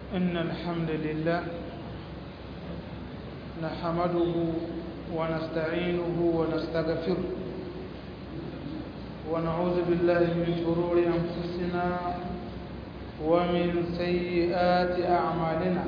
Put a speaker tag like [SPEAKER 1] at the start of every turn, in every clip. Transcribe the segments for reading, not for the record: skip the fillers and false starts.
[SPEAKER 1] إن الحمد لله نحمده ونستعينه ونستغفره ونعوذ بالله من شرور أنفسنا ومن سيئات أعمالنا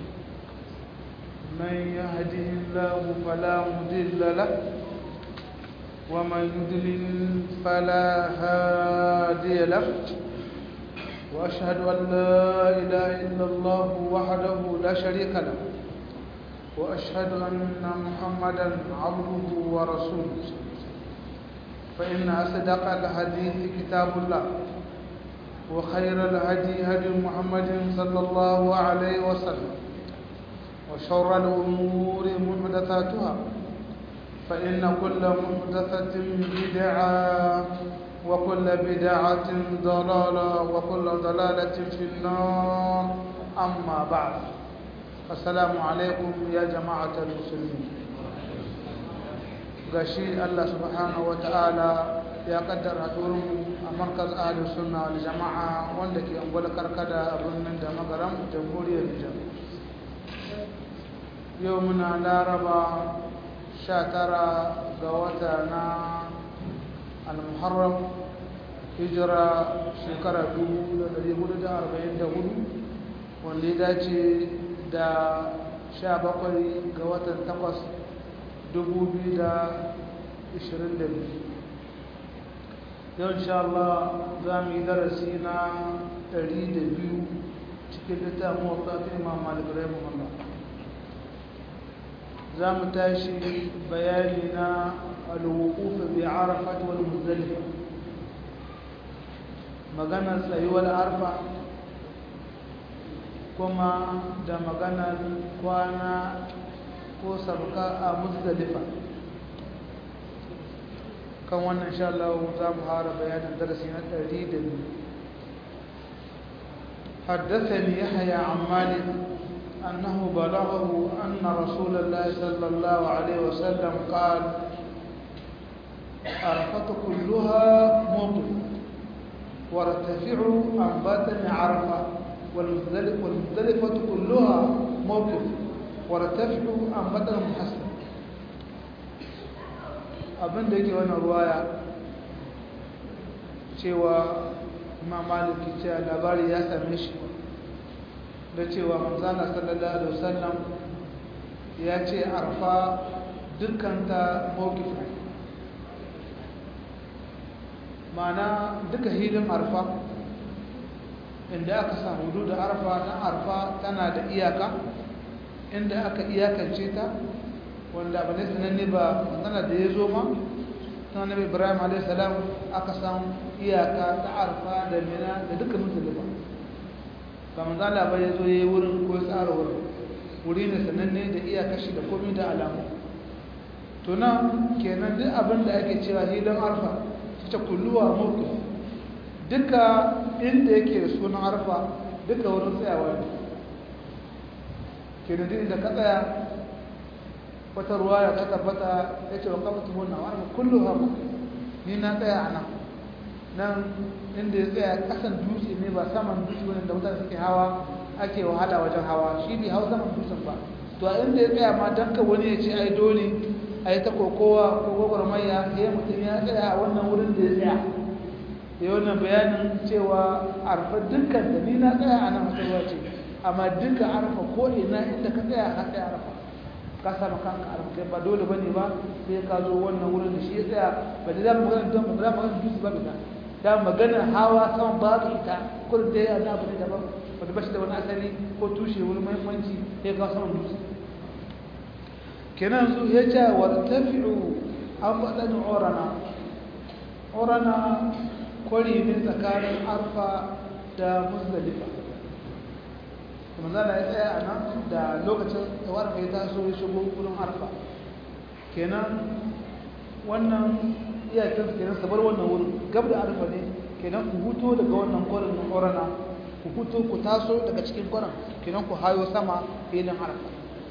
[SPEAKER 1] من يهده الله فلا مضل له ومن يضلل فلا هادي له وأشهد أن لا إله إلا الله وحده لا شريك له وأشهد أن محمدا عبده ورسوله فإن أصدق الحديث كتاب الله وخير الهدي هدي محمد صلى الله عليه وسلم وشر الأمور محدثاتها فإن كل محدثة بدعة وكل بدعة ضلالة وكل ضلالة في النار أما بعد السلام عليكم يا جماعة المسلمين gashi Allah subhanahu wataala ya kaddara hadurin a markaz ahli sunna wal jama'a wanda ke angwala karkada a birnin da magaram jamhuriyar Nijar yau muna laraba 19 ga wata na al-muharram hijira shekara 1444 wanda ya dace da 17 ga watan 8 2022 yau insha Allah za mu yi darasi na 102 cikin littafin wata Imam Malik rahimahullah za mu tashi bayani na al-wuquf bi Arafat wal Muzdalifa maganar tsayuwar arfa kuma da maganar kwana ko sabka a Muzdalifa kan wannan insha Allah za mu fara bayanin darasi na 102 حدثني يحيى عن مالك أنه بلغه أن رسول الله صلى الله عليه وسلم قال عرفة كلها موقف وارتفع عن باطن عرفة والمزدلفة كلها موقف وارتفع عن باطن محسن abin da yake wannan ruwaya cewa Imam Malik cewa labari ya same shi da cewa manzana sallallahu alaihi wasallam ya ce arfa dukkanta mawqif ne ma'ana duka hilin arfa inda aka samu hudu da arfa na arfa tana da iyaka inda aka iyakance ta wanda ba ne sananne ba tana da ya zo ma tana nabi Ibrahim a.s. aka samu iyaka ta arfa da mina da duka musulma ba manzala ba ya zo ya yi wurin ko tsara wurin wuri ne sananne da iyakashi da komi da alamu to nan kenan duk abin da ake cewa hilin arfa ta kulluwa mawqif duka inda yake da sunan arfa duka wurin tsayawa ne kenan inda ka tsaya wata ruwaya ta tabbata yace wa qamtu hunna wa kulluha ni na tsaya ana nan inda ya tsaya kasan dutse ne ba saman dutse wanda mutane suke hawa ake wahala wajen hawa shi bai hawa saman dutsen ba to a inda ya tsaya ma dan ka wani ya ce ai dole ai ta kokowa ko gwagwarmaya ya mutum ya tsaya a wannan wurin da ya tsaya ya wannan bayanin cewa arfa dukkan da ni na tsaya a nan matsayuwa ce amma duka arfa ko ina inda ka tsaya ka tsaya arfa ka samu kanka arfa kai ba dole bane ba sai ka zo wannan wurin da shi ya tsaya ba da zamu magana don ba magana dutse ba bida da magana hawa sama ba ka ita kullum dai ana abu ne daban wanda ba shi da wani asali ko tushe wani muhimmanci sai ka samu dutse kenan su ya ce wartafi'u an faɗin orana kwari ne tsakanin arfa da Muzdalifa kuma zana ya tsaya a nan da lokacin warfa ya taso ya shigo wurin arfa kenan wannan iyakin kenan sabar wannan wurin gab da arfa ne kenan ku huto daga wannan kwarin na orana ku huto ku taso daga cikin kwarin kenan ku hayo sama filin arfa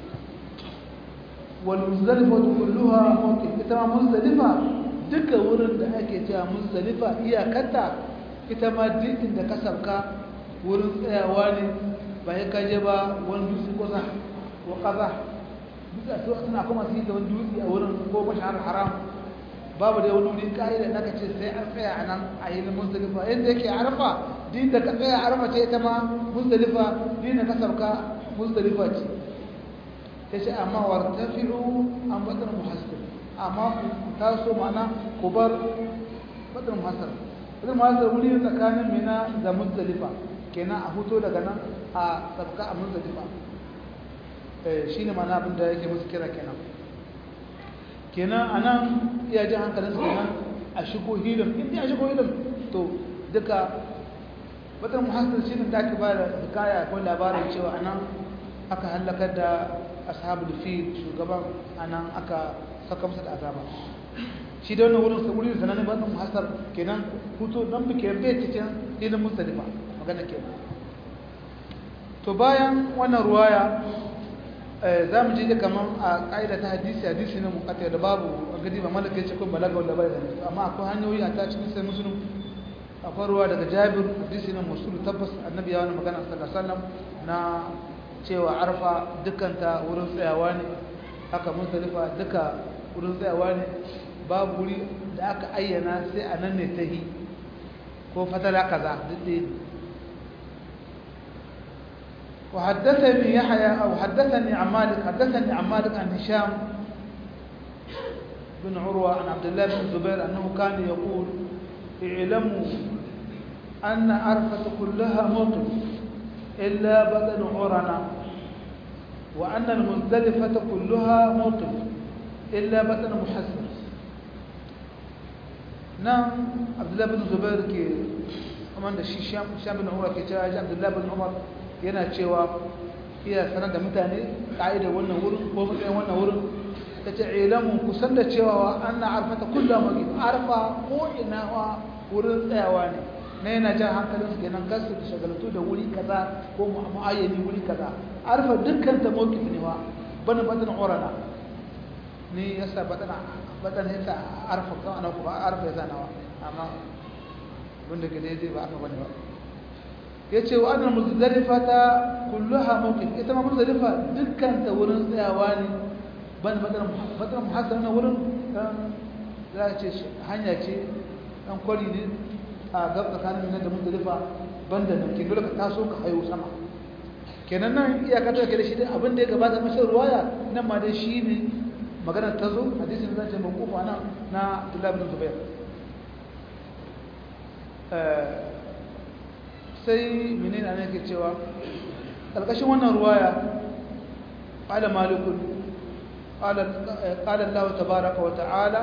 [SPEAKER 1] والمزدلفة كلها موقف كما مزدلفة duka wurin da ake cewa muzdalifa iyakarta ita ma duk inda ka sauka wurin tsayawa ne ba ya kaje ba wani dutse kusa ko kaza duk a suna kuma su yi da wani dutse a wurin ko mashahar haram babu da wani wuri ka'ida na kace sai an tsaya a nan a yi muzdalifa yadda yake arfa din da ka tsaya arfa ce ita ma muzdalifa din da ka sauka muzdalifa ce ya ce amma wartafi'u an batar muhassir amma ku taso mana ku bar batar muhassir batar muhassir wuri tsakanin mina da muzdalifa kenan a huto daga nan a sauka a muzdalifa shi ne mana abin da yake musu kira kenan a nan iya jin hankalinsu kenan a shigo hilin inda a shigo hilin to duka batar muhassir shi ne da ake ba da hikaya ko labarin cewa a nan aka hallakar da ashabul fil shugaban a nan aka saka masa da azaba shi da wannan wurin sanannen batar muhassir kenan hutu don bike bai cikin hilin musdalifa magana kenan to bayan wannan ruwaya za mu je kamar a ƙa'ida ta hadisi na mukatta da babu a gadi ba malaka ya ce kun balaga wanda bai zane amma akwai hanyoyi a ta cikin sai musulun akwai ruwa daga jabir hadisi na musulu tabbas annabi ya wani magana sallallahu alaihi wasallam na cewa arfa dukkanta wurin tsayawa ne haka muzdalifa duka wurin tsayawa ne babu wuri da aka ayyana sai a nan ne tahi ko fatala kaza duk ɗaya ne وحدثني يحيى أو حدثني عن مالك عن هشام بن عروة عن عبد الله بن الزبير أنه كان يقول اعلموا أن عرفة كلها موقف إلا بدن عرنا وأن المزدلفة كلها موقف إلا بدن محسن نعم عبد الله بن الزبير كي ومن هشام بن عروة كي عبد الله بن عمر yana cewa iya sanar da mutane ƙa'idar wannan wurin ko matsayin wannan wurin ta ce ilamu kusan da cewa an na arfata kullum magi arfa ko ina wa wurin tsayawa ne na yana jan hankalin su kenan kasu da shagaltu da wuri kaza ko mu'ayyani wuri kaza arfa dukkan ta mawqif ne wa bana batan urana ni yasa batan yasa arfa ka ana ko ba arfa yasa nawa amma wanda ke daidai ba aka bane ba yace wa annal muzdalifata kulluha mawqif ita ma muzdalifa dukkan ta wurin tsayawa ne ban badar muhassar na wurin za ce hanya ce dan kwari ne a gab tsakanin nan da muzdalifa banda nan ke dole ka taso ka hayo sama kenan nan iyaka ta kare shi da abin da ya gabata masa ruwaya nan ma dai shi ne maganar ta zo hadisin zan ce mawqufa nan na Abdullah ibn Zubair sai menene ana yake cewa alƙashin wannan ruwaya qala malikun qala Allah tabaaraka wa ta'ala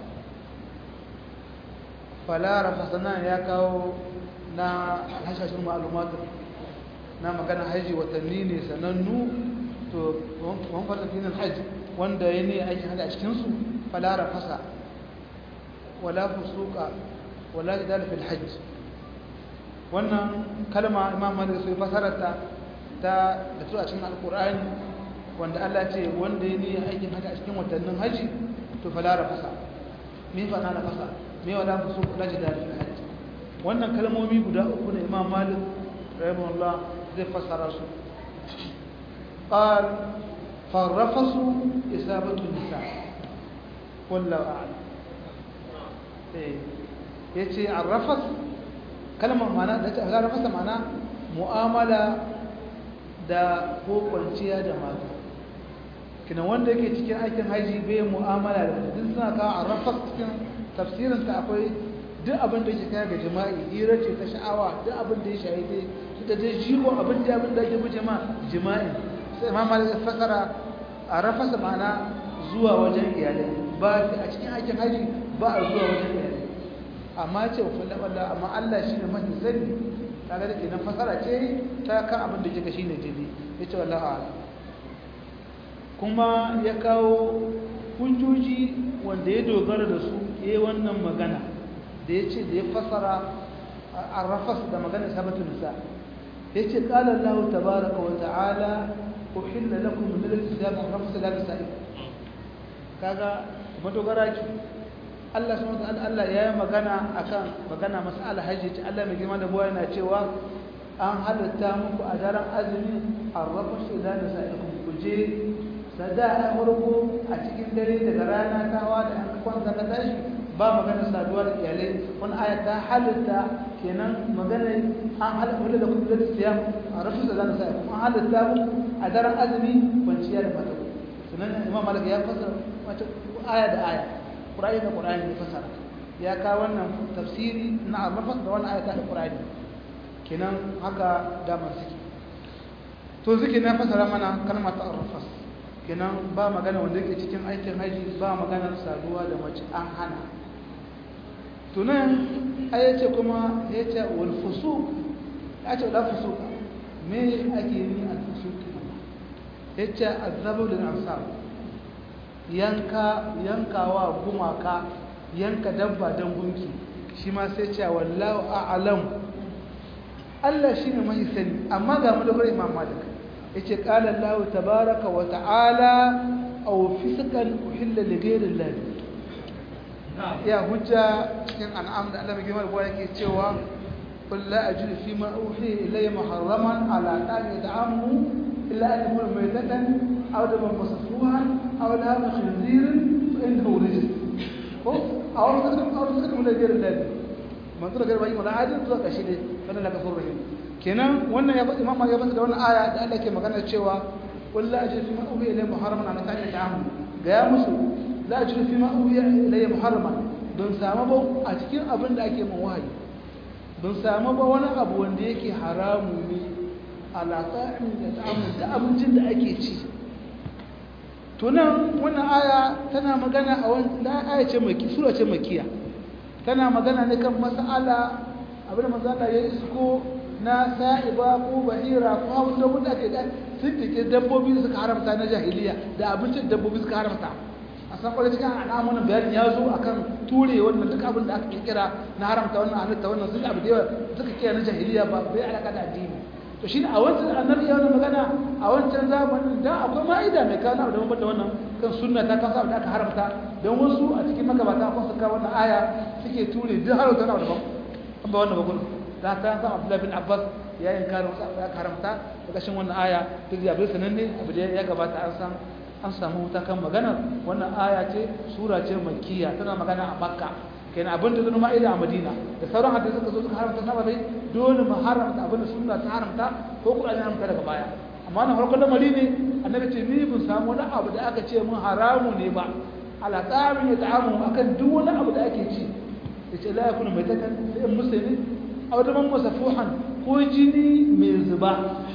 [SPEAKER 1] fala rafasana ya kawo na hashashin ma'lumat na magana haji watanni ne sanannu to wan fara cikin haji wanda yana aikin haji a cikin su fala rafasa wala fusuqa wala jidal fil hajj wannan kalma imam malik sai fasararta ta da su a cikin alqur'ani wanda Allah ce wanda yayi aikin haji a cikin watannin haji to fala rafasa me fa na rafasa me wala fusuq la jidal fil hajj wannan kalmomi guda uku ne imam malik rahimahullah zai fasara su qal farrafasu isabatu nisa wallahu a'lam yace arrafas kalmar mana da ta arrafasa mana mu'amala da ko kwanciya da mata kina wanda yake cikin aikin haji bai mu'amala da duk suna ka arrafas cikin tafsirin ta akwai duk abin da yake kai ga jima'i hira ce ta sha'awa duk abin da ya shahide su da dai jigo abin da yake guje ma jima'i sai imam malik fasara arrafasa mana zuwa wajen iyalai ba a cikin aikin haji ba a zuwa wajen iyalai amma ce wa falla amma Allah shi ne mafi sani kaga da kenan fasara ce ta kan abin da kika shine daidai yace wallahi a'lam kuma ya kawo hujjoji wanda ya dogara da su yayin wannan magana da yace da ya fasara arrafas da magana sabatu nisa yace qala Allah tabaaraka wa ta'ala uhilla lakum min al-kitab arrafas la bisa'i kaga madogara ki Allah subhanahu wa ta'ala Allah ya yi magana akan magana mas'ala hajji ce Allah mai girma da buwa yana cewa an halatta muku a daren azumi arrafasu ila nisaikum kuje sada a farko a cikin dare daga rana ta hawa da an kwanta ka tashi ba magana saduwa da iyalai wani aya ta halatta kenan magana an halatta da kuma da siyam arrafasu ila nisaikum an halatta muku a daren azumi kwanciya da mata sunan imam malik ya fasara wata aya da aya qur'ani da qur'ani ya fasara ya ka wannan tafsiri na arrafas da wannan aya ta qur'ani kenan haka damar suke to suke na fasara mana kalmar ta arrafas kenan ba magana wanda yake cikin aikin haji ba magana saduwa da mace an hana to nan ayace kuma yace wal fusuq yace la fusuq me ake yi al fusuq yace azabu lil ansar yankawa gumaka yanka dabba dan gunki shi ma sai ce wallahu a'lam Allah shine mai sani amma ga mu da Imam Malik yace qala Allah tabaaraka wa ta'ala aw fisqan uhilla li ghayri Allah ya hujja cikin an'am da Allah mai girma da yake cewa qul la ajidu fi ma uhi ilayya muharraman ala ta'ami ta'amu illa an yakuna maytatan aw daman masfuhan aw lahma khinzirin fa innahu rijs ko aw fisqan li ghayri Allah manzo da garba yi mala hadin zuwa kashi ne kana laka surrahim kenan wannan ya imam ya bada wannan aya da Allah ke magana cewa wallahi ajri fi ma uhi ilayya muharraman ala ta'ami ta'amu ga ya musu la ajri fi ma uhi ilayya muharraman don samu ba a cikin abin da ake man wahayi don samu ba wani abu wanda yake haramu ne ala ta'ami ta'amu da abincin da ake ci to nan wannan aya tana magana a wannan aya ce mai sura ce makiya tana magana ne kan mas'ala abin da manzo Allah ya isko na sa'iba ko bahira ko wanda wanda ke da sun take dabbobi suka haramta na jahiliya da abincin dabbobi suka haramta a san kwalle cikin al'amuran bayani ya zo akan ture wannan duk abin da aka kirkira na haramta wannan halitta wannan sun abu da yawa suka kira na jahiliya ba bai alaka da addini to shine a wancan annabi ya wannan magana a wancan zamanin da akwai ma'ida mai kana da bambanta wannan kan sunna ta kasa da aka haramta don wasu a cikin magabata kun suka wannan aya suke ture duk haramta na daban an ba wannan bakun da ta san Abdullah bin Abbas ya yin karin wasu aka haramta da kashin wannan aya duk da bai sananne abu da ya gabata an san an samu wuta kan magana wannan aya ce sura ce makkiya tana magana a Makka kenan abin da zai ma'ida a Madina da sauran hadisi suka zo suka haramta sababai dole mu haramta abin da sunna ta haramta ko Qur'ani ya haramta daga baya amma na farkon lamari ne annabi ce ni bin samu wani abu da aka ce mun haramu ne ba ala ta'amin ya ta'amu akan duk wani abu da ake ci yace la yakunu maitatan sai muslimi aw daman masafuhan ko jini mai zuba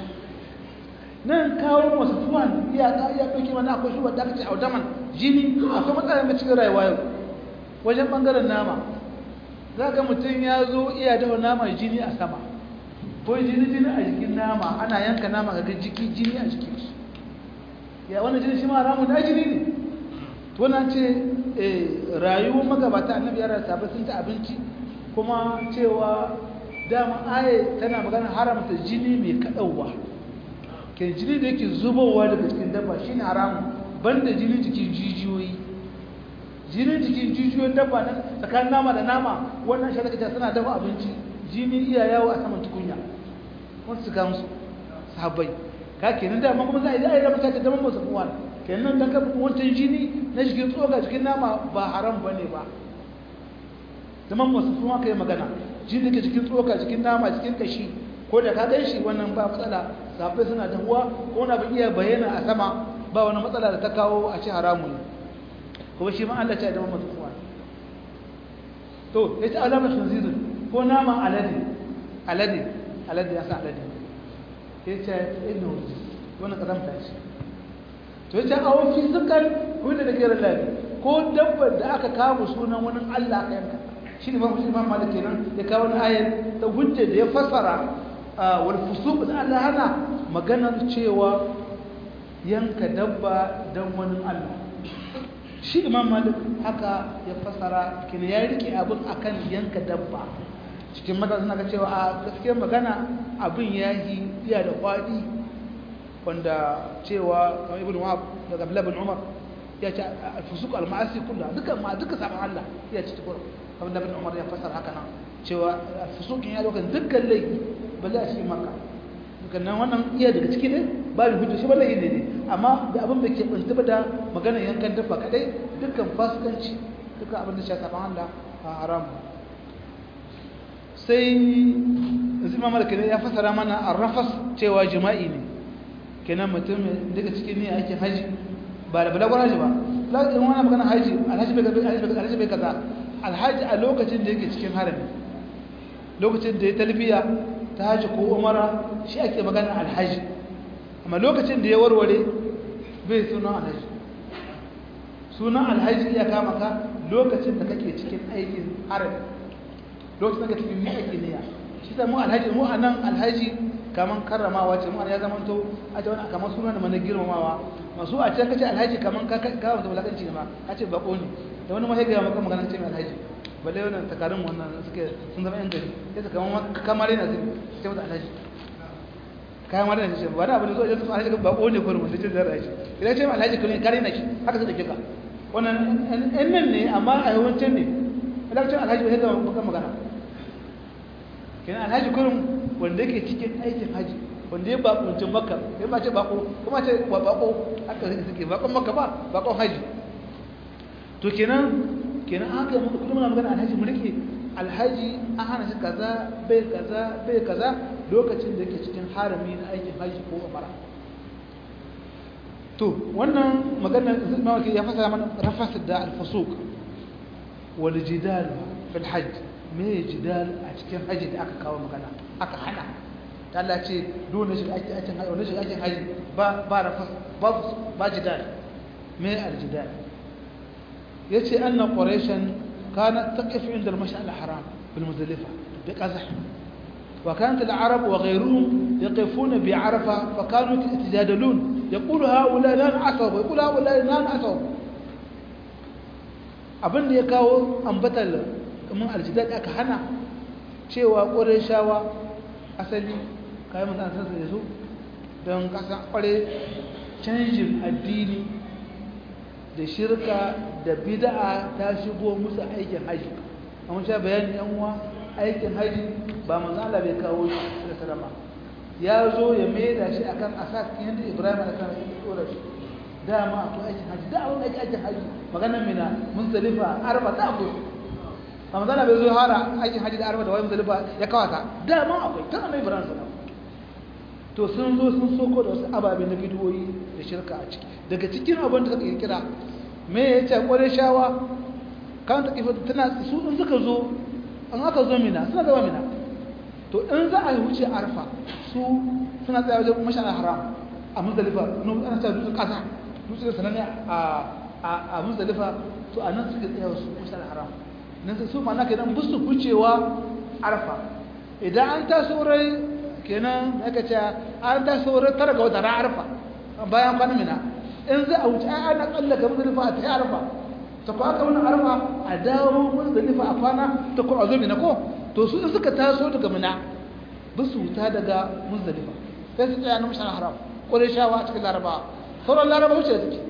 [SPEAKER 1] nan kawo masafuhan iya dauke mana akwai shi wanda aka ce audaman jini akwai matsalar mai cikin rayuwa yau wajen bangaren nama za ga mutum ya zo iya dafa nama jini a sama ko jini a jikin nama ana yanka nama ga jiki jini a jikin shi ya wannan jini shi ma haramun na jini ne to nan ce rayuwar magabata annabi ya rasa sun ta abinci kuma cewa dama aye tana magana haramta jini mai kadawa ke jini da yake zubowa daga cikin dabba shine haramun banda jini cikin jijiyoyi jinin jikin jijiyoyin dabba nan tsakanin nama da nama wannan shi daga suna dafa abinci jini iya yawo a saman tukunya wasu su gamsu sahabbai ka kenan da kuma za a yi da mutane da damar masu kuwa kenan dan ka wancan jini na jikin tsoga jikin nama ba haram bane ba damar masu kuma kai magana jini da jikin tsoga jikin nama jikin kashi ko da ka gan shi wannan ba matsala sahabbai suna dahuwa ko na ba iya bayyana a sama ba wani matsala da ta kawo a ci haramun ne kuma shi ma Allah ce da mamatu kuwa to yace alamar khinzir ko nama alade ya sa alade yace inno wannan kazamta ce to yace awo fi sukan ko da gare lafi ko dabbar da aka kawo sunan wani Allah ka yanka shi ne Imam Malik kenan ya kawo wannan ayat ta hujja da ya fassara wal fusuq da Allah hana maganar cewa yanka dabba dan wani Allah shi Imam Malik haka ya fasara kin ya rike abin akan yanka dabba cikin magana suna ga cewa a gaskiyar magana abin yayi iya da kwadi wanda cewa kamar Ibn Wahab daga Abdullah bin Umar ya ce al-fusuq al-ma'asi kullu duka saban Allah ya ce tukuru kamar Ibn Umar ya fasara haka nan cewa al-fusuq ya dokan dukkan laifi balle a cikin makka kannan wannan iya daga ciki ne babu hujja shi wallahi ne amma da abin da ke banta da maganar yankan dabba kadai dukkan fasikanci dukkan abin da shi saban Allah haram sai Imam Malik ne ya fasara mana arrafas cewa jima'i ne kenan mutum daga cikin ne ake haji ba da balagar haji ba lakin wannan magana haji alhaji bai kaza alhaji a lokacin da yake cikin harami lokacin da ya talbiya ta haji ko umara shi ake magana alhaji amma lokacin da ya warware bai sunan alhaji sunan alhaji ya kama ka lokacin da kake cikin aikin harami lokacin da kake cikin aikin niyya shi da mu alhaji mu anan alhaji kaman karramawa ce mu ya zama to a ce wannan kaman sunan da mana girmamawa masu a can kace alhaji kaman ka wata wulakanci ne ma kace bako ne da wani mahaifi ya maka magana ce mai alhaji balle wannan takarun wannan suke sun zama yan gari sai ta kaman kamar yana zai ce mata alhaji kayan mara da shi ba da abin da zo idan su alhaji bako ne ko wanda ce zai alhaji idan ce alhaji kuma kare na ki haka sai da kika wannan nan ne amma a yawancin ne idan ce alhaji ba sai da maka magana kenan alhaji kurum wanda yake cikin aikin haji wanda ya bakunci makka ya ba ce bako kuma ce bako haka suke bakon makka ba bakon haji to kenan haka yi muka kuma magana alhaji mu rike alhaji an hana shi kaza bai kaza lokacin da yake cikin harami na aikin haji ko umara to wannan maganar mawaki ya fasara mana rafas da alfusuk wal jidal fil hajj me jidal a cikin haji da aka kawo magana aka hana ta Allah ce dole shi ake aikin haji wannan shi aikin haji ba rafas ba jidal me al jidal yace anna quraishan kanat taqif inda al mash'al al haram bil muzdalifa bi qazah wa kanat al arab wa ghayruhum yaqifuna bi arafa fa kanu yatijadalun yaqulu haula lan asab yaqulu haula lan asab abin da ya kawo ambatal kamar aljidal aka hana cewa qurayshawa asali kai mun san sai su don kasan kware canjin addini da shirka da bid'a ta shigo musu aikin haji amma sha bayani yan uwa aikin haji ba manzo Allah bai kawo shi da sarama ya zo ya maida shi akan asas yanda Ibrahim alaihi salam ya dora shi dama akwai aikin haji da wani aikin haji maganar mina muzdalifa arba da abu amma Allah bai zo hara aikin haji da arba da wani muzdalifa ya kawata dama akwai tun annabi Ibrahim sallallahu to sun zo sun soko da wasu ababe na bidiyoyi da shirka a ciki daga cikin abin da suka kira me ya ce kware shawa kan ta kifa tana su in suka zo an aka zo mina suna zama mina to in za a wuce arfa su suna tsaya wajen mashal haram a muzdalifa no ana ta dutsen kasa dutsen sanane a muzdalifa to anan suka tsaya su mashal haram nan su ma nake dan busu wucewa arfa idan an taso rai kenan aka ce an taso rai tara ga wata arfa bayan kwana mina in za a wuce ana kallaka muzdalifa a ta arfa ta ko aka wani arfa a dawo muzdalifa a kwana ta ko azo mina ko to su in suka taso daga mina bisu ta daga muzdalifa sai su tsaya na mashal haram qurayshawa a cikin laraba sauran laraba wuce suke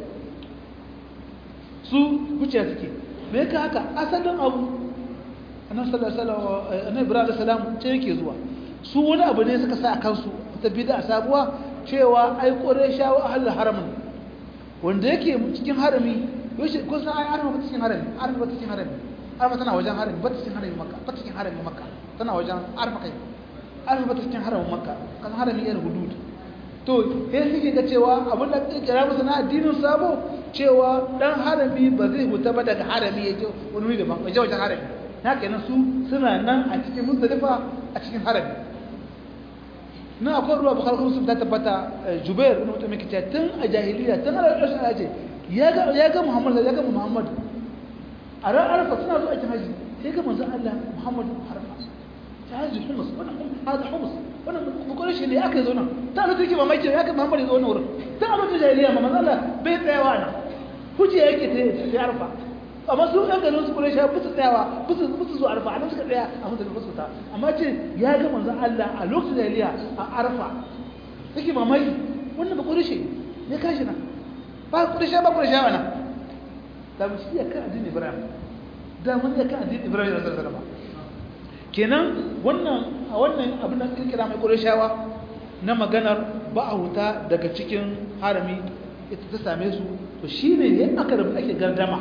[SPEAKER 1] su wuce suke me ka haka asalin abu annabi sallallahu alaihi wasallam annabi ibrahim alaihi salam ce yake zuwa su wani abu ne suka sa a kansu ta bid'a sabuwa cewa ai qurayshawa ahlul haramin wanda yake cikin harami yace kun san ai arfa ba cikin harami arfa ba cikin harami arfa tana wajen harami ba cikin harami makka ba cikin harami makka tana wajen arfa kai arfa ba cikin haramin makka kan harami yana hudud to sai suke ga cewa abin da kira musu na addinin sabo cewa dan harami ba zai huta ba daga harami yake wani wuri daban waje wajen harami haka kenan su suna nan a cikin muzdalifa a cikin harami na akwai ruwa bukhari kuma sun ta tabbata jubair ibn mutum yake cewa tun a jahiliya tun a rashin aje ya ga muhammad a ran arfa suna zuwa aikin haji sai ga manzo Allah muhammad arfa ta haji humus wannan hada humus wannan bukuri shi ne aka zo nan ta zo take mamaki ya ga muhammad ya zo nan wurin ta a lokacin jahiliya ma manzo Allah bai tsayawa nan huje yake ta arfa amma su ɗan ganin su kure shi ba su tsayawa ba su zo arfa a nan suka tsaya a mutum ba su ta amma ce ya ga manzo Allah a lokacin jahiliya a arfa take mamaki wannan ba kure shi ne kashi na ba kure shi wannan da mu shi kan addini Ibrahim da mun ya kan addini Ibrahim sallallahu alaihi wasallam kenan wannan abin da kirkira mai Qurayshawa na maganar ba a huta daga cikin harami ita ta same su to shine ne aka da ake gardama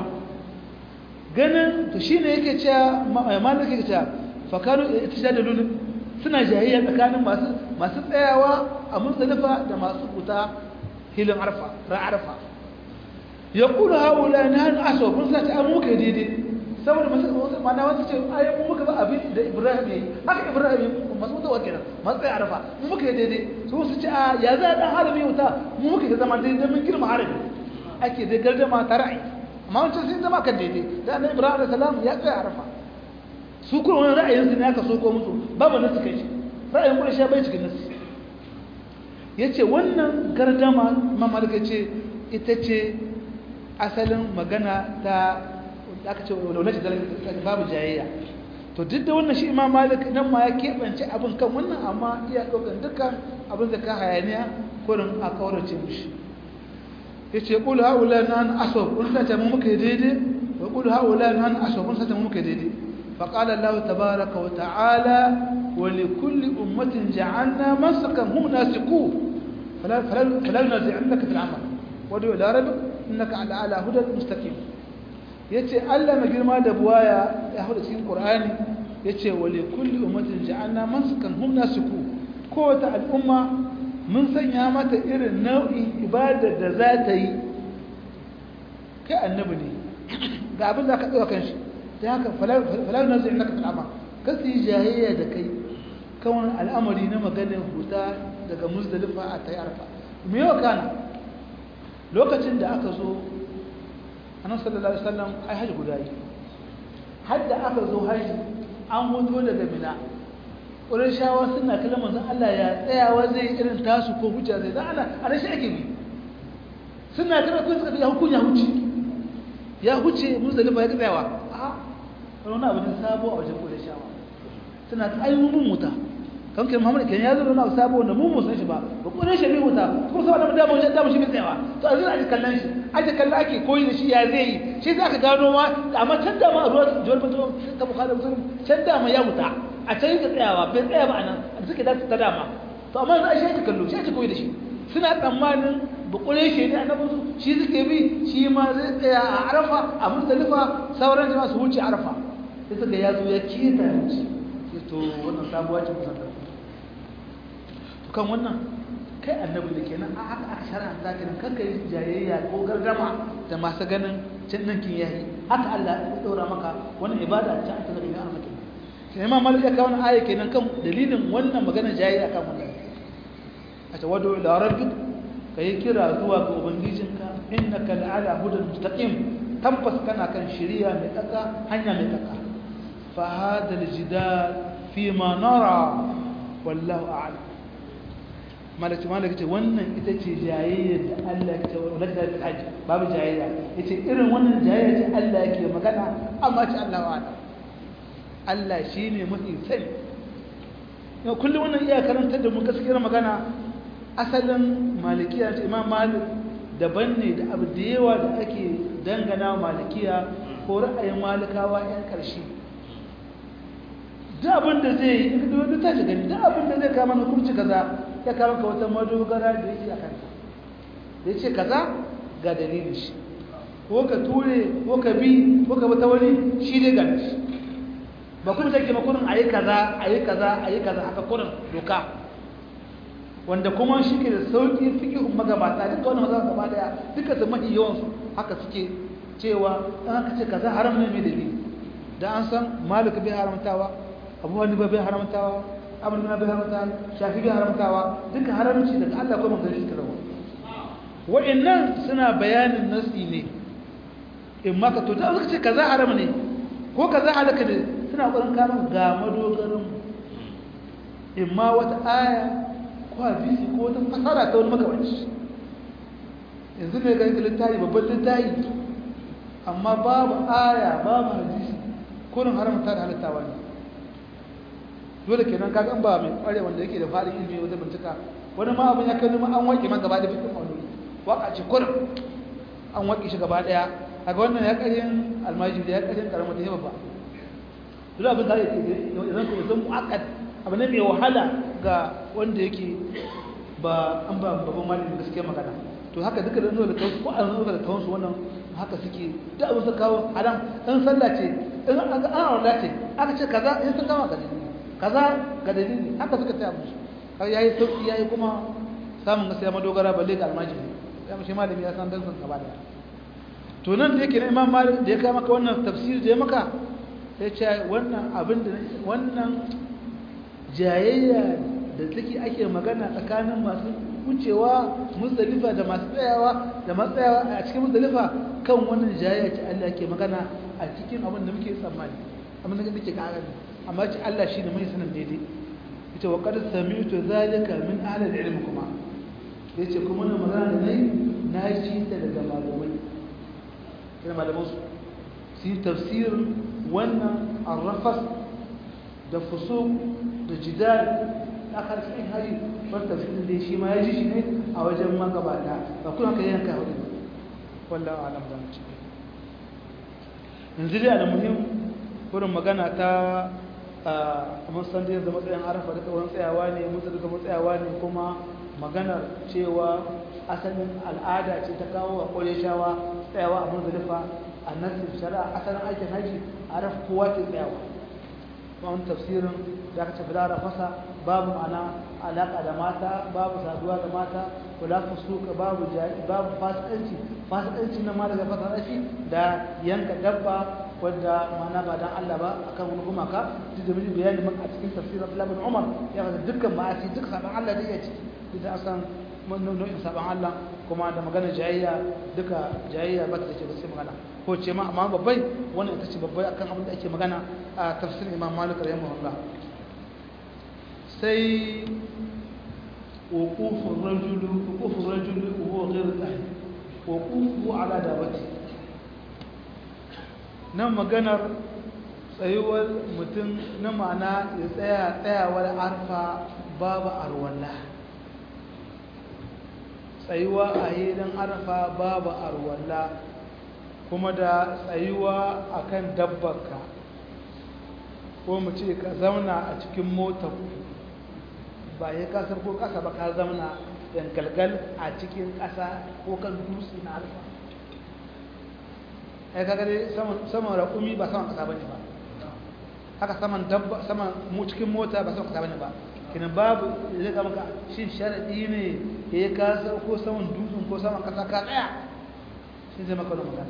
[SPEAKER 1] ganin to shine yake cewa malaka yake cewa fakaru itijadalun suna jahiyya tsakanin masu tsayawa a Muzdalifa da masu huta hilin arfa yaqulu haula nahnu aswa kun sace an muka daidai saboda mana wasu ce ayi mu muka ba abin da Ibrahim yayi haka Ibrahim masu da wakilin masu tsaye arfa mu muka daidai su ce a ya za dan harami wuta mu muka zama daidai mun girma harami ake da gardama ta ra'ayi amma wancan sun zama kan daidai da annabi Ibrahim alayhi salam ya tsaye arfa su kuma wani ra'ayin su ne aka soko musu babu nasu kai ra'ayin kuma shi bai cikin nasu yace wannan gardama mamalika ce ita ce asalin magana ta aka ce laulaci da babu jayayya to duk da wannan shi Imam Malik nan ma ya keɓance abin kan wannan amma iya ɗaukan dukkan abin da ka hayaniya kurin a kaurace mushi yace qul haula nan asab kun sace mu muka daidai wa qul haula nan asab kun sace mu muka daidai fa qala Allah tabaaraka wa ta'ala wa li kulli ummatin ja'alna masakan hum nasiku fala nazi'annaka fil 'amal wa du ila rabbik innaka ala hudan mustaqim yace Allah mai girma da buwaya ya huda cikin Qur'ani yace wa li kulli ummatin ja'alna masakan hum nasiku ko ta al'umma mun sanya mata irin nau'in ibada da za ta yi kai annabi ne ga abin da ka tsaya kan shi dan haka falal nazi innaka fil amal kasi jahiliya da kai kan al'amari na maganar huta daga Muzdalifa a tayi Arfa me yau kana lokacin da aka zo annabi sallallahu alaihi wasallam ai haji guda yi hadda aka zo haji an hoto daga Mina Qurayshawa suna kallon manzon Allah ya tsayawa zai irin tasu ko hujja zai dan ana shi ake bi suna kallon ko suka ya hukunya ya huce Muzdalifa ya tsayawa a wannan abin sabo a wajen Qurayshawa suna ta ayyumun muta kan kai Muhammad kan ya zo na sabo wanda mu san shi ba ba Quraysh ne muta ko saboda da mu shi bai tsayawa to a zai kallon shi kallon ake koyi da shi ya zai yi shi za ka gano ma amma can da ma a ruwa jawar mutum ka bukhari musulun can da ma ya wuta a can yi ka tsayawa bai tsaya ba a nan a suke dace ta dama to amma za a shi kallo shi ake koyi da shi suna tsammanin bukure shi ne annabinsu shi suke bi shi ma zai tsaya a arafa a Muzdalifa sauran jama'a su wuce arafa sai suka ya zo ya keta ya wuce sai to wannan sabuwa ce musamman to kan wannan kai annabi da kenan a haka aka shar'anta kenan kanka yi jayayya ko gardama da masu ganin cin nankin yayi haka Allah ya daura maka wannan ibada ta aka ga ina maka sai Imam Malik ya kawo aya kenan kan dalilin wannan maganar jayayya kan wannan a tawadu ila rabbik kai kira zuwa ga ubangijinka innaka la'ala hudan mustaqim tabbas kana kan shari'a mai tsaka hanya mai tsaka fa hada aljidal fi ma nara wallahu a'lam malaka ce wannan ita ce jayayyar da Allah ya ce wa lakta bil hajj babu jayayya yace irin wannan jayayya ce Allah yake magana amma ce Allah wa Allah shine mafi sani yau kullum wannan iya karantar da mu gaskiyar magana asalin malikiya ce Imam Malik daban ne da abu da yawa da ake dangana malikiya ko ra'ayin malikawa yan karshe duk abin da zai yi duk ta shiga duk abin da zai kama hukunci kaza ya kama ka wata madogara da yake a kanta da ya ce kaza ga dalilin shi ko ka ture ko ka bi ko ka bata wani shi dai ga shi ba kuma take makurin ayi kaza ayi kaza ayi kaza haka kurin doka wanda kuma shi ke da sauƙi fiƙihun magabata duka wani maza gaba daya duka su mahi yawansu haka suke cewa an haka ce kaza haram ne mai dalili da an san malika bai haramtawa abu wani bai haramtawa abin da bai haramtawa shafi bai haramtawa duka haramci daga Allah ko manzon shi karawa wa'annan suna bayanin nasi ne in maka to da suka ce kaza haram ne ko kaza halaka ne suna ƙoƙarin kama ga madogarin in ma wata aya ko hadisi ko wata fasara ta wani makamanci yanzu ne ga littafi babban littafi amma babu aya babu hadisi kurin haramta da halittawa ne dole kenan kaga an ba mai kware wanda yake da fadin ilimi wanda bincika wani ma abin ya kai numa an wake man gaba da fitin wani waka ce kurin an wake shi gaba daya kaga wannan ya karin almajiri ya karin karamar da ba dole abin da yake idan ko zan muakkad abu ne mai wahala ga wanda yake ba an ba babban malami gaskiya magana to haka duka da nuna da kansu ko an nuna da kansu wannan haka suke da abin su kawo haram in sallah ce in an aure ce aka ce kaza in sun kama ga dalili kaza ga dalili haka suka tsaya musu har yayi sauki yayi kuma samun gaskiya madogara balle ga almajiri ya mashi malami ya san dansan gaba da to nan da yake na Imam Malik da ya kawo maka wannan tafsir da ya maka sai ce wannan abin da wannan jayayya da take ake magana tsakanin masu wucewa Muzdalifa da masu tsayawa a cikin Muzdalifa kan wannan jayayya ce Allah ke magana a cikin abin da muke tsammani abin da nake ka gani amma ce Allah shi ne mai sanin daidai ita wa qad sami'tu zalika min ahli al-ilm kuma yace kuma wannan magana da nayi na ji ta daga malamai kana malaman su tafsir wannan ar-rafas da fusuq da jidal akhar sai hari bar tafsirin da shi ma ya ji shi ne a wajen magabata ba kuma kai yanka hudu wallahi alam da mu yanzu dai al-muhim wurin magana ta mun san da yadda matsayin arafa da tsawon tsayawa ne mutu daga matsayawa ne kuma maganar cewa asalin al'ada ce ta kawo a ƙwarishawa tsayawa a Muzdalifa a nasir shari'a asalin aikin haji arafa kowa ke tsayawa kuma wani tafsirin da aka ce bila rafasa babu ma'ana alaƙa da mata babu saduwa da mata wala fusuka babu fasikanci na ma daga fasarashi da yanka dabba wadda mana ba dan Allah ba akan wani gumaka duk da miji bayani maka a cikin tafsir Abdullah bin Umar ya ga dukkan ma'asi duk saban Allah da yake ciki da asan nau'in saban Allah kuma da magana jayayya duka jayayya ba ta ce ba sai magana ko ce ma amma babbai wannan ita ce babbai akan abin da ake magana a tafsir Imam Malik rahimahullah sai wuquf ar-rajul huwa ghayr tahid wuqufu ala dawati nan maganar tsayuwar mutum na ma'ana ya tsayawar arfa babu arwalla tsayuwa a hilin arfa babu arwalla kuma da tsayuwa akan dabbarka ko mu ce ka zauna a cikin motar ba ya kasar ko kasa ba ka zauna yankalgal a cikin kasa ko kan dutse na arfa ai kaga dai saman raƙumi ba saman kasa bane ba haka saman dabba saman mu cikin mota ba saman kasa bane ba kinan babu zai ga maka shin sharadi ne ya kasar ko saman dutsen ko saman kasa ka tsaya shi zai maka magana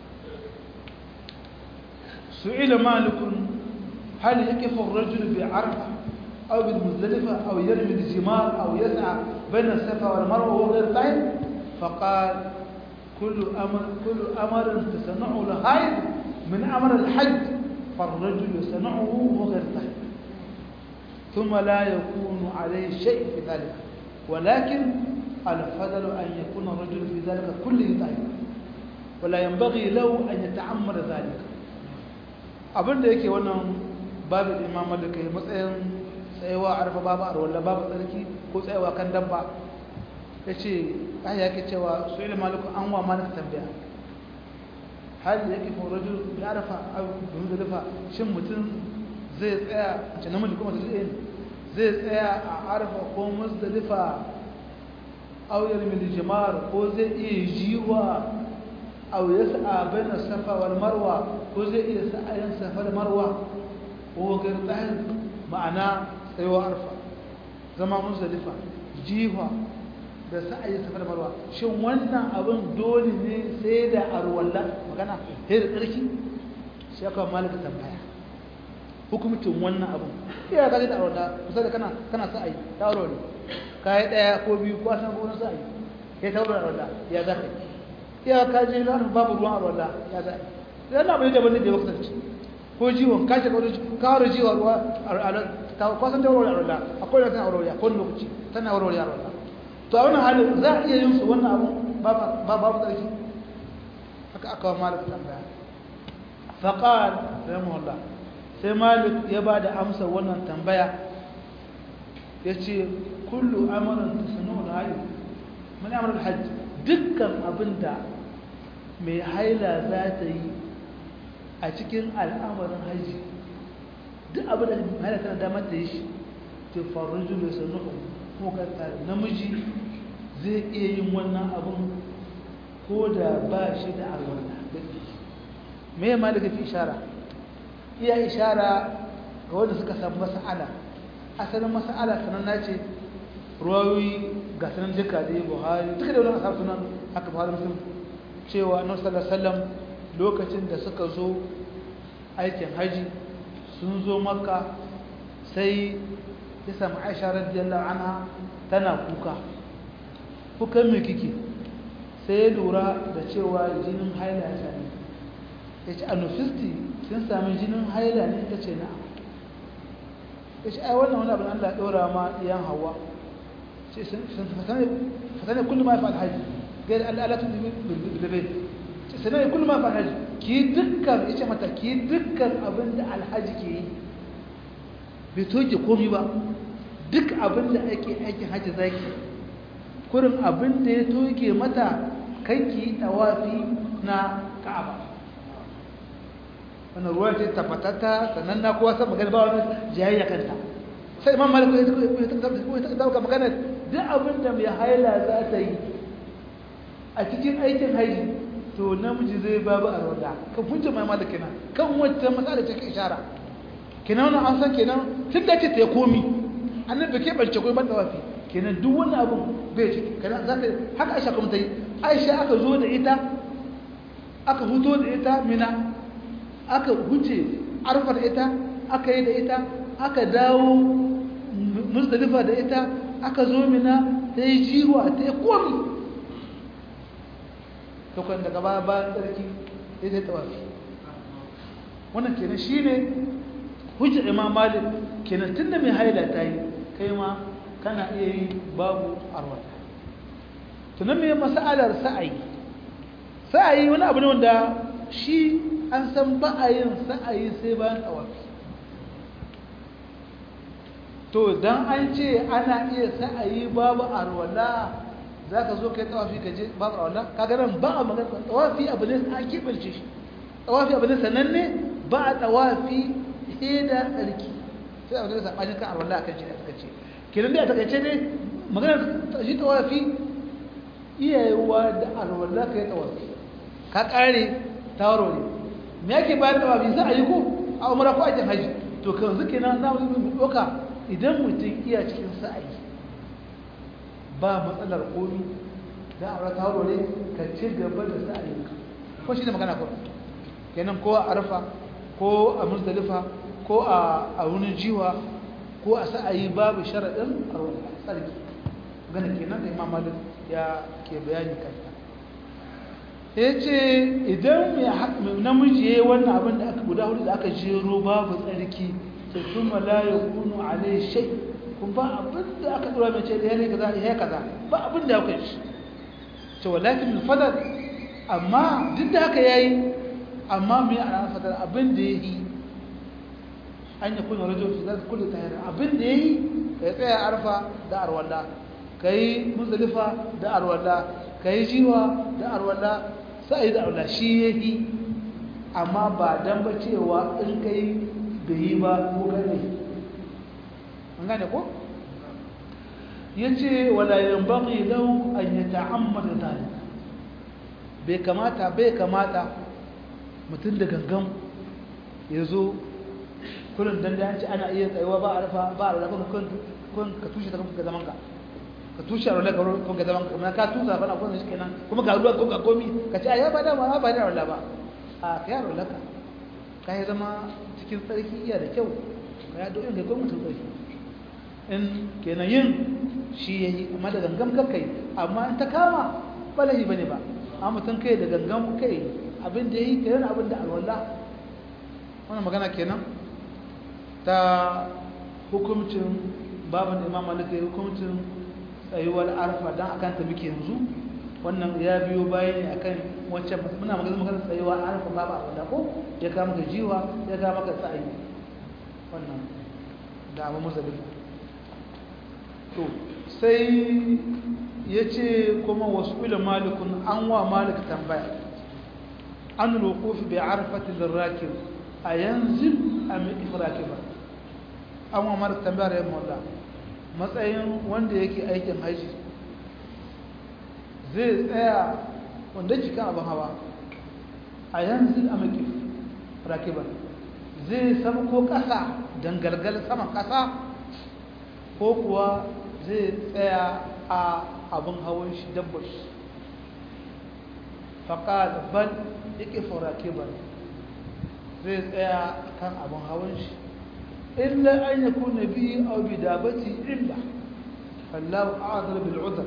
[SPEAKER 1] su'ila malikun hal yakifu ar-rajulu bi arfa aw bil muzdalifa aw yarmi al-jimar aw yas'a bayna as-safa wal marwa wa ghayr ta'in faqala كل أمر تصنعه الحائض من أمر الحج فالرجل يصنعه وغير طيب ثم لا يكون عليه شيء في ذلك ولكن الفضل أن يكون الرجل في ذلك كله طيب ولا ينبغي له أن يتعمد ذلك abin da yake wannan babu imam da kai matsayin tsayawa arfa babu arwalla babu tsarki ko tsayawa kan dabba yace ai yake cewa su ilmi maliku an wa malik tambaya hal yake fa rajul bi arfa aw bi muzdalifa shin mutum zai tsaya ce namiji kuma zai tsaya a arfa ko muzdalifa aw yarmi al-jimar ko zai iya jiwa aw yas'a baina safa wal marwa ko zai iya sa'ayin safa da marwa ko gar tahir ma'ana tsayawa arfa zama muzdalifa jiwa da sa'ayi safa da marwa shin wannan abin dole ne sai da arwalla magana sai da tsarki sai aka malaka tambaya hukumcin wannan abin iya ka da arwalla kusa da kana sa'ayi ta arwalla kai daya ko biyu ko san ko sa'ayi kai ta arwalla ya zaka iya ka je na babu ruwan arwalla ya zaka sai Allah bai da bane da wakati ko jiwon ka ce ka haro jiwa ruwa ta kwasan da arwalla akwai da tana arwalla ko lokaci tana arwalla to a wannan halin za a iya yin su wannan abu babu tsarki haka aka wa malik tambaya faqal rahimahullah sai malik ya ba da amsa wannan tambaya yace kullu amrin tasnu al-hayy min amr al-hajj dukkan abinda mai haila za ta yi a cikin al'amarin haji duk abin da mai haila tana damar da yi shi ta faru julu ya sanu kuma ka tsari namiji zai iya yin wannan abin ko da ba shi da arwala me ya malaka fi ishara iya ishara ga wanda suka samu mas'ala asalin mas'ala sananna ce ruwayoyi ga sanan duka da yi buhari duka da wani asabu sunan haka buhari muslim cewa annabi sallallahu alaihi wasallam lokacin da suka zo aikin haji sun zo makka sai ya samu aisha radiyallahu anha tana kukan me kike sai ya lura da cewa jinin haila ya sami ya ce anufisti sun sami jinin haila ne ta ce na'am ya ce ai wannan wani abin Allah ya ɗora ma iyan hawa fasane kullum ma ya fa'al haji gairi al'alatun bilbe sanai kullum ma fa'al haji ki dukkan ya ce mata ki dukkan abin da alhaji ke yi bai toke komi ba duk abin da ake aikin haji zaki kurin abin da ya toke mata kanki tawafi na ka'aba wannan ruwa ce tabbatata sannan na kowa san magana ba wani jayayya kanta sai imam malik ya ta magana duk abin da mai haila za ta yi a cikin aikin haji to namiji zai babu arwada kan funce mai malik kenan kan wacce matsala ce ke ishara kenan wannan an san kenan tun da ce ta komi annabi ke bance koyi ban tawafi kenan duk wani abu bai ciki kenan zaka haka Aisha kuma ta yi Aisha aka zo da ita aka huto da ita mina aka huce arfa da ita aka yi da ita aka dawo Muzdalifa da ita aka zo mina ta yi jiwa ta yi komi to kan daga bayan tsarki sai ta tawafi wannan kenan shine hujjar Imam Malik kenan tunda mai haila ta yi kai ma kana iya yi babu arwata tunan mai mas'alar sa'ayi wani abu ne wanda shi an san ba a yin sa'ayi sai bayan tawafi to dan an ce ana iya sa'ayi babu arwala za ka zo kai tawafi ka je babu arwala kaga nan ba a magana tawafi abu ne an kibance shi tawafi abu ne sananne ba a tawafi sai da tsarki sai abu ne sabanin kan arwala akan shi ne suka ce kenan dai a takaice ne magana shi tawafi iyayewa da arwala kai tawafi ka kare tawaro ne me yake bayan tawafi sai a yi ko a umara ko ajin haji to kan zuke na mu doka idan mutum iya cikin sa'ayi ba matsalar komi da a tawaro ne ka ci gaba da sa'ayin ka ko shi ne magana ko kenan ko a arfa ko a muzdalifa ko a wurin jiwa ko a sa'ayi babu sharaɗin a tsarki gana kenan da imam malik ya ke bayani kanta ya ce idan mai namiji ya yi wannan abin da aka guda hudu da aka jero babu tsarki ta kuma la ya kunu alai shai kun ba abin da aka dora mai ce da ya kaza ya kaza ba abin da aka shi ce walakin fadar amma duk da haka ya yi amma mai ana fadar abin da ya yi an yi kuna rajo su zai kulle tahira abin da ya yi ka yi tsaya arfa da arwalla ka yi muzdalifa da arwalla ka yi jiwa da arwalla sai da arwalla shi ya yi amma ba dan ba cewa in ka yi bai yi ba ko gane an gane ko ya ce wala yin baƙi lau an yi ta'ammada zalika bai kamata mutum da gangan ya zo kullum dan da yanci ana iya tsayuwa ba a rufa ba a rufa kun ka tushe ta kuma zaman ka ka tushe a rufa kun ga zaman ka kuma ka tusa bana kun shi kenan kuma ga ruwa ko ga komi ka ce ai ba da ba ba da ruwa ba a ka yaro laka ka yi zama cikin tsarki iya da kyau ka ya doyin ga kuma tsarki in kenan yin shi yayi kuma da gangan kakkai amma in ta kama balahi bane ba amma mutum kai da gangan kai abin da yayi kenan abin da alwala wannan magana kenan ta hukumcin babin imam malik ya hukumcin tsayuwar arfa don akan ta muke yanzu wannan ya biyo bayan akan wancan muna magana tsayuwar arfa babu abada ko ya ka maka jiwa ya ka maka tsayi wannan da abu muzabi to sai ya ce kuma wasu ila malikun an wa malik tambaya an lokofi bai arfatin lirrakin a yanzu a mai ifrakiba an wa mara tambayar yin mawalla matsayin wanda yake aikin haji zai tsaya wanda ke kan abin hawa a yanzu a makif rakiban zai samu ko ƙasa dangalgal saman ƙasa ko kuwa zai tsaya a abin hawan shi dabbar shi faƙal bal ikifa rakiban zai tsaya kan abin hawan shi illa an yakuna bihi aw bidabati illa fallahu a'dhar bil 'udhr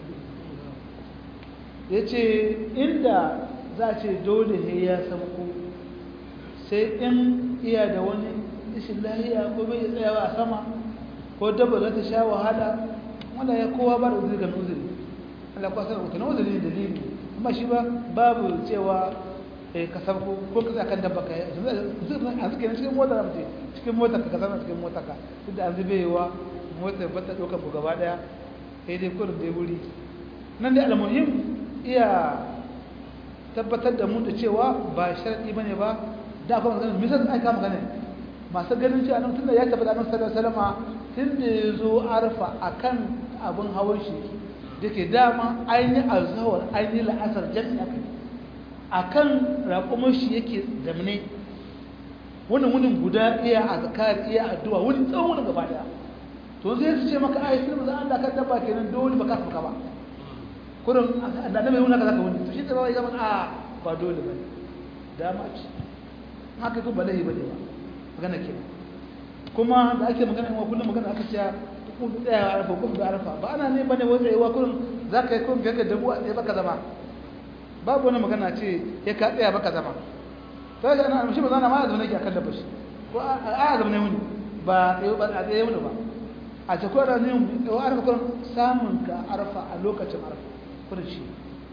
[SPEAKER 1] yace inda za ce dole ne ya sabko sai in iya da wani ishin lahiya ko bai tsayawa a sama ko dabba za ta sha wahala wanda ya kowa ba da uzuri ga uzuri Allah ko sanar da uzuri dalili amma shi ba babu cewa ka sabko ko ka tsaya kan dabba ka a cikin cikin mota da mutum cikin mota ka zama cikin mota ka duk da an zubewa motar ba ta ɗaukar ku gaba ɗaya sai dai kurin dai wuri nan dai almuhim iya tabbatar da mu da cewa ba sharadi bane ba da kuma magana misal ai ka magana masu ganin cewa nan tunda ya tabbata nan sallallahu alaihi wasallam tunda yazo arfa akan abun hawan shi dake dama aini azhar aini la'asar jami'a akan raƙumin shi yake zamne wannan wunin guda iya azkar iya addu'a wani tsawon wani gaba daya to sai su ce maka ai sai manzo Allah ka dabba kenan dole baka saka ba kurin annabi yana kaza ka wani to shi da bai zaman a ba dole bane dama ce haka ko balahi bane ba magana ke kuma da ake magana in kullum magana aka ce ku tsaya arfa ku da arfa ba ana ne bane wai tsayewa kurin zaka yi kun fiye da dabu a tsaye baka zama babu wani magana ce ya ka tsaya baka zama to ga ana shi ba zana ma azumi nake akan dabba shi ko a azumi ne wuni ba tsaye ba a tsaye wuni ba a ce ko da ne tsaye arfa kurin samun ka arfa a lokacin arfa kurin shi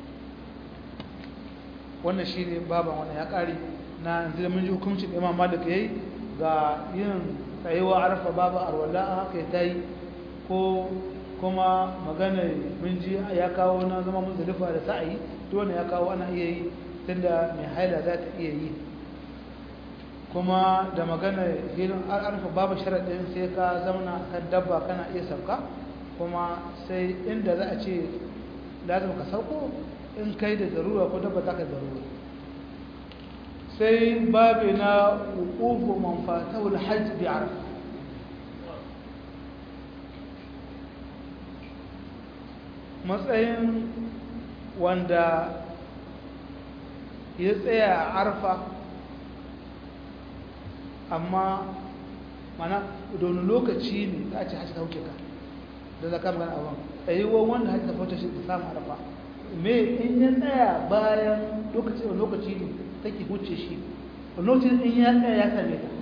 [SPEAKER 1] wannan shi ne baban wannan ya ƙari na yanzu da mun ji hukuncin imam malik ya yi ga yin tsayuwa arfa babu arwala haka ya ta yi ko kuma magana mun ji ya kawo na zama muzdalifa da sa'ayi dole ya kawo ana iya yi tunda mai haila za ta iya yi kuma da magana filin arfa babu sharaɗin sai ka zauna kan dabba kana iya sauka kuma sai inda za a ce lazim ka sauko in kai da zarura ko dabba ta ka zarura sai babu na wuqufu man fatahu al-hajj bi arfa matsayin wanda ya tsaya a arfa amma mana don lokaci ne za a ce hajji ta wuce ka da za ka magana abin tsayuwar wanda hajji ta fata shi ta samu arfa me in ya tsaya bayan lokaci ne take wuce shi lokacin in ya tsaya ya same ta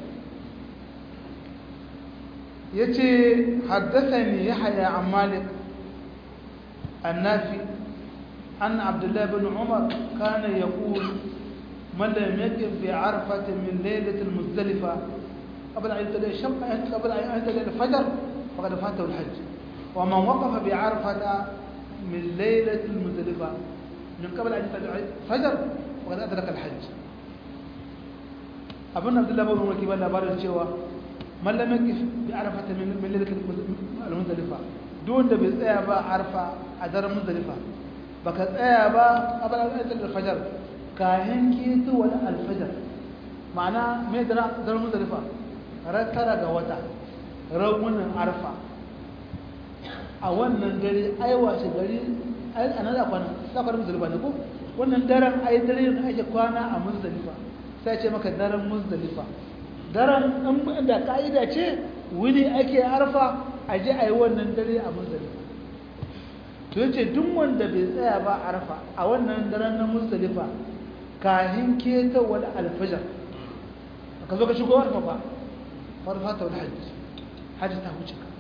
[SPEAKER 1] ya ce haddasa ne ya haya a malik النافي أن عبد الله بن عمر كان يقول من لم يقف بعرفة من ليلة المزدلفة قبل أن يطلع الشمس قبل أن يطلع الفجر فقد فاته الحج ومن وقف بعرفة من ليلة المزدلفة من قبل أن يطلع الفجر فقد أدرك الحج أبن عبد الله بن عمر كيبان لبارد الشيوة من لم يقف بعرفة من ليلة المزدلفة دون da bai tsaya ba arfa a daren muzdalifa baka tsaya ba qabla al-fajr kayan kitu wal al-fajr ma'ana me daren muzdalifa tara ga wata rawunan arfa a wannan dare aiwa shi gari ai anan da kwana safar muzdalifa ne ko wannan daren ai dare ne ake kwana a muzdalifa sai ce maka daren muzdalifa daren da kaida ce wuni ake arfa a ji a yi wannan dare a muzdalifa to yace duk wanda bai tsaya ba arfa a wannan daren na muzdalifa kahin ketawar alfajar ka zo ka shigo arfa ba farfa ta wani hajji ta wuce ka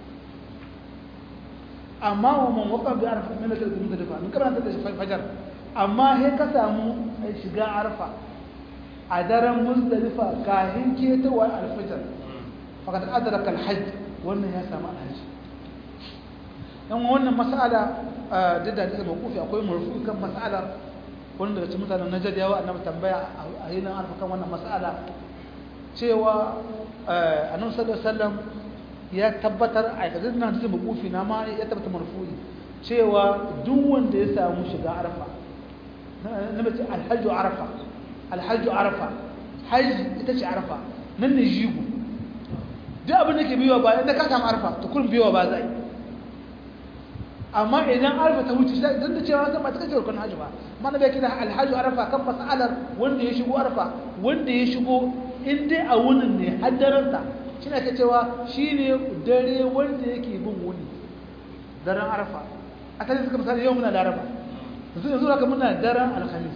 [SPEAKER 1] amma wa man waka bi arfa min da muzdalifa min karanta da fajar amma he ka samu shiga arfa a daren muzdalifa kahin ketawar alfajar faqad adraka alhajj wannan ya samu alhaji dan wannan mas'ala da da mawqufi akwai marfu kan mas'ala wanda daga cikin mutanen Najd yawa annabi tambaya a hinan arfa kan wannan mas'ala cewa annabi sallallahu alaihi wasallam ya tabbatar a hadisi na hadisi makufi na ma ya tabbata marfu'i cewa duk wanda ya samu shiga arfa na mace alhajju arafa haji ita ce arafa nan ne jigo duk abin da ke biyowa ba inda ka samu arfa to kullum biyowa ba zai amma idan arfa ta wuce don da cewa zan ba ta kace rukun hajji ba mana bai kira alhajju arafa kan masalar wanda ya shigo arfa wanda ya shigo in dai a wunin ne haddaranta shi ne ka cewa shi ne dare wanda yake bin wuni daren arfa asali suka misali yau muna laraba yanzu haka muna daren alhamis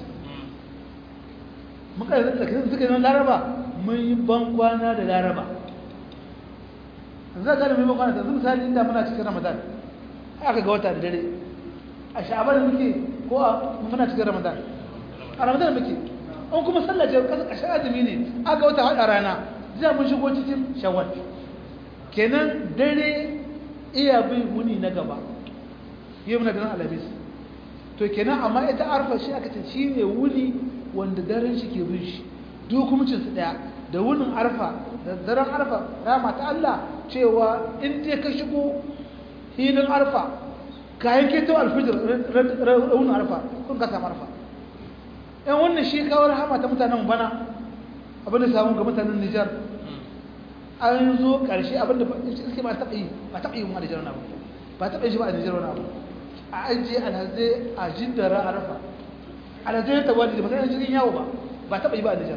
[SPEAKER 1] muka yi da suka yi laraba mun yi ban kwana da laraba yanzu za ka da mai ban kwana da yanzu misali inda muna cikin ramadan aka ga wata da dare a sha'abar muke ko a muna cikin ramadan a ramadan muke an kuma sallace ƙasar azumi ne aka wata haɗa rana zai mun shigo cikin shawwal kenan dare iya bin wuni na gaba yi muna ganin alhamis to kenan amma ita arfa shi aka ce shi ne wuni wanda daren shi ke bin shi dokumcinsu ɗaya da wunin arfa da daren arfa rama ta Allah cewa in dai ka shigo hilin arfa kayan keto alfijir raunin arfa kun ka samu arfa yan wannan shi kawo rahama ta mutanen bana abinda samu ga mutanen Nijar an zo ƙarshe abinda suke ba taɓa yi a Nijar wani abu ba taɓa yi shi ba a Nijar wani abu a ajiye alhazai a jiddara arfa alhazai ta wani da matsayin jirgin yawo ba taɓa yi ba a Nijar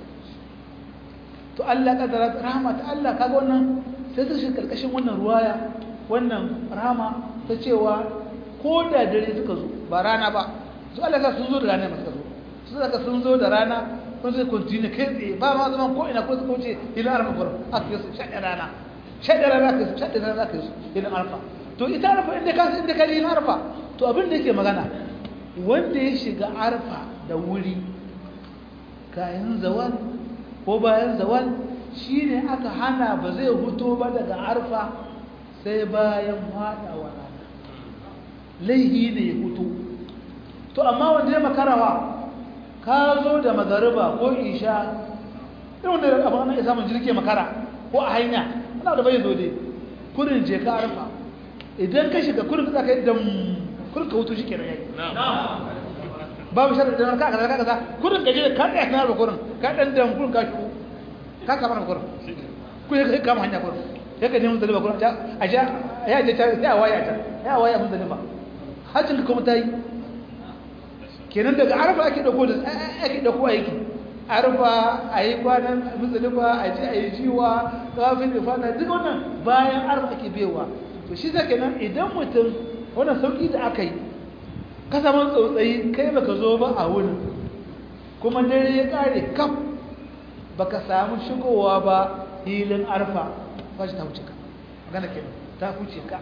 [SPEAKER 1] to Allah ƙadara rahama ta Allah kaga wannan sai su shi ƙarƙashin wannan ruwaya wannan rahama ta cewa ko da dare suka zo ba rana ba su Allah ka sun zo da rana masu zo su daga sun zo da rana kun sai kontinu kai tsaye ba ma zaman ko ina ko su kauce ilin arfa gurin aka yi su shaɗe rana aka yi su ilin arfa to ita arfa inda ka ilin arfa to abin da yake magana wanda ya shiga arfa da wuri kayan zawal ko bayan zawal shine aka hana ba zai huto ba daga arfa sai bayan haɗawa rana laihi ne ya huto to amma wanda ya makarawa ka zo da magariba ko isha irin da abu ana isa mun jirge makara ko a hanya ana da bai zo dai kurin je ka arfa idan ka shiga kurin ka kai dam kurin ka hutu shikenan yayi babu sharri da ka kaza kurin ka je ka kai na kurin ka dan dam kurin ka shigo ka kama kurin ku ya kama hanya kurin ya ka nemi daliba kurin a ja ya je ta ya waya mun daliba hajjin kuma tayi kenan daga arfa ake dauko aiki arfa ayi kwanan muzdalifa a ji ayi jiwa kafin ifada duk wannan bayan arfa ake bewa to shi zai kenan idan mutum wannan sauki da aka yi ka samu tsautsayi kai baka zo ba a wurin kuma dare ya kare kaf baka samu shigowa ba hilin arfa ba shi ta wuce ka magana kenan ta wuce ka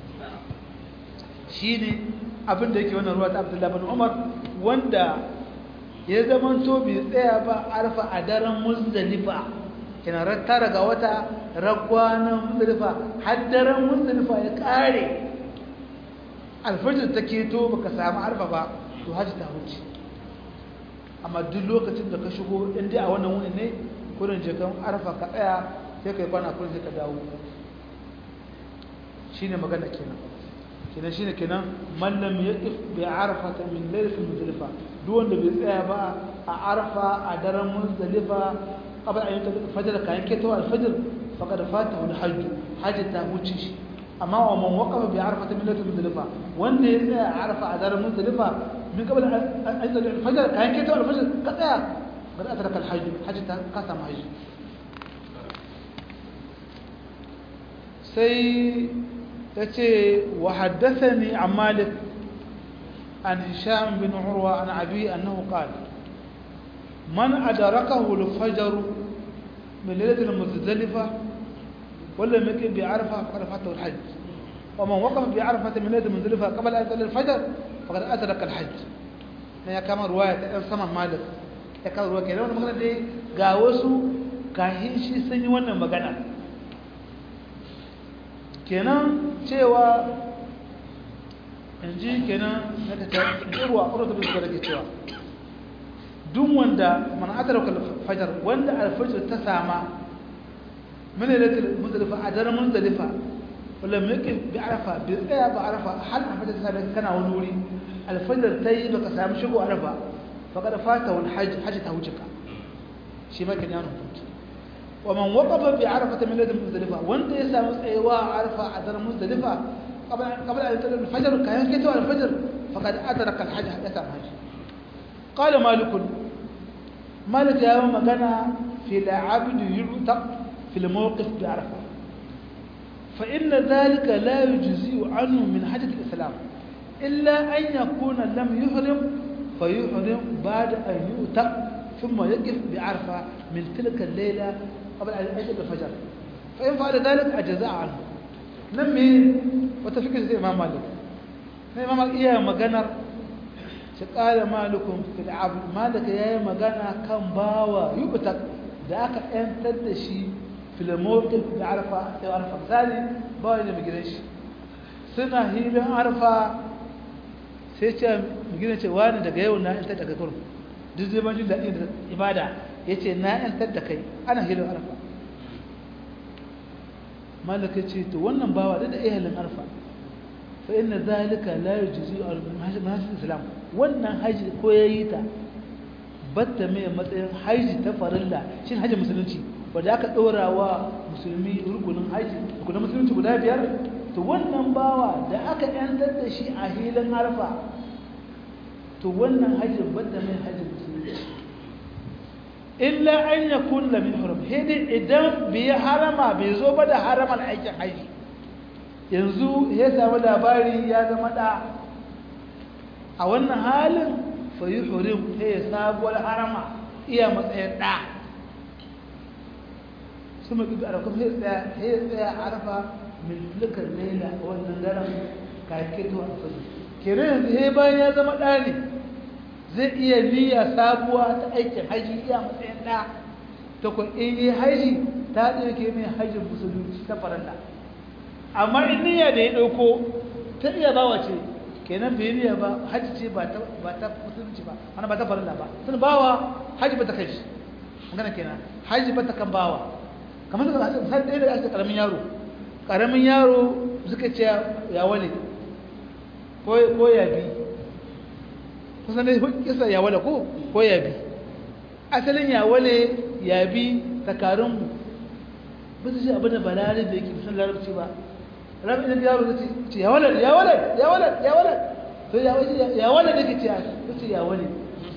[SPEAKER 1] shine abin da yake wannan ruwa ta Abdullahi bin Umar wanda ya zaman to bai tsaya ba arfa a daren Muzdalifa kina tara ga wata ragwanan Muzdalifa har daren Muzdalifa ya kare alfajir take to baka samu arfa ba to haji ta wuce amma duk lokacin da ka shigo in dai a wannan wuni ne kurin jikan arfa ka tsaya sai kai kwana kurin sai ka dawo shine magana kenan kenan shine kenan man lam yaqif bi arfata min laylatil muzdalifa duk wanda bai tsaya ba a arfa a daren muzdalifa qabla an yata fajr kayan keto al-fajr faqad fatahu al-hajj hajj ta wuce shi amma wa man waqafa bi arfata min laylatil muzdalifa wanda ya tsaya a arfa a daren muzdalifa min qabla an yata al-fajr kayan keto al-fajr ka tsaya bar adraka al-hajj hajj ta kasama hajj sai yace wa haddathani an Malik an Hisham bin Urwa an Abi annahu qala man adrakahu al-fajr min laylat al-Muzdalifa wala maki bi Arfa faqad fatahu al-hajj wa man waqafa bi Arfa min laylat al-Muzdalifa qabla an yatla al-fajr faqad adraka al-hajj ne ya kama ruwaya ta saman Malik ya kawo ruwa kenan wannan magana dai ga wasu kahin shi sun yi wannan magana kenan cewa inji kenan na ta ruwa urdu bin da ke cewa duk wanda man adraka al-fajr wanda al-fajr ta sama من ليلة مزدلفة أدار مزدلفة ولم يقف بعرفة بقيا بعرفة هل أفضل سابق كان ونوري الفجر تيب كسام شقو عرفة فقد فاته الحج حج توجك شي ما كان يانو ومن وقف بعرفة من ليلة مزدلفة وانت يسام ايوا عرفة أدار مزدلفة قبل أن يطلع الفجر كان كتو الفجر فقد أدرك الحج يسام حج قال مالك يوم كان في العبد يعتق في الموقف بعرفة فإن ذلك لا يجزئ عنه من حجة الإسلام إلا أن يكون لم يحرم فيحرم بعد أن يعتق ثم يقف بعرفة من تلك الليلة قبل أن يجب الفجر فإن فعل ذلك أجزاء عنه نمي وتفكر زي إمام مالك إمام مالك إياه مغنر قال مالكم في العبد مالك يا مغنى كان باوا يعتق da aka ‘yantar da shi filamokin da arfa misali ba wani magidan shi suna hilin arfa sai ce magidan ce wani daga yau na ‘yantar da kai kurum duk zai majin daɗin da ibada ya ce na ‘yantar da kai ana hilin arfa malaka ce to wannan bawa da ihalin arfa fa inna zalika la yujzi al-mahajjat islam wannan haji ko yayi ta batta mai matsayin haji ta farilla shi haji musulunci wanda aka dora wa musulmi rukunin haji rukunin musulunci guda 5 to wannan bawa da aka yantar da shi a hilin arfa to wannan haji batta mai haji musulunci illa an yakun lam yuhram hidi idan bi harama bai zo ba da haramal aikin haji yanzu ya samu labari ya zama da a wannan halin fayuhurim sai sabuwar harama iya matsayin da su mai dubi arafa sai tsaya arafa min tilkar laila wannan daren kake to alfajir kire yanzu sai bayan ya zama da ne zai iya niyya sabuwa ta aikin haji iya matsayin da ta ko in yi haji ta dauke mai hajjin musulunci ta farilla amma in niyya da ya dauko ta iya bawa ce kenan bai niyya ba haji ce ba ta musulunci ba ana ba ta farilla ba sun bawa haji ba ta kai shi magana kenan haji ba ta kan bawa kamar da sai ɗaya da ake karamin yaro suka ce ya wale ko ya bi kusan dai kisa ya wale ko ya bi asalin ya wale ya bi takarunmu ba su ce abin da balare da yake sun larabci ba rabi idan yaro zai ce ya walad ya walad ya walad ya walad to ya walad da ke ce ya walad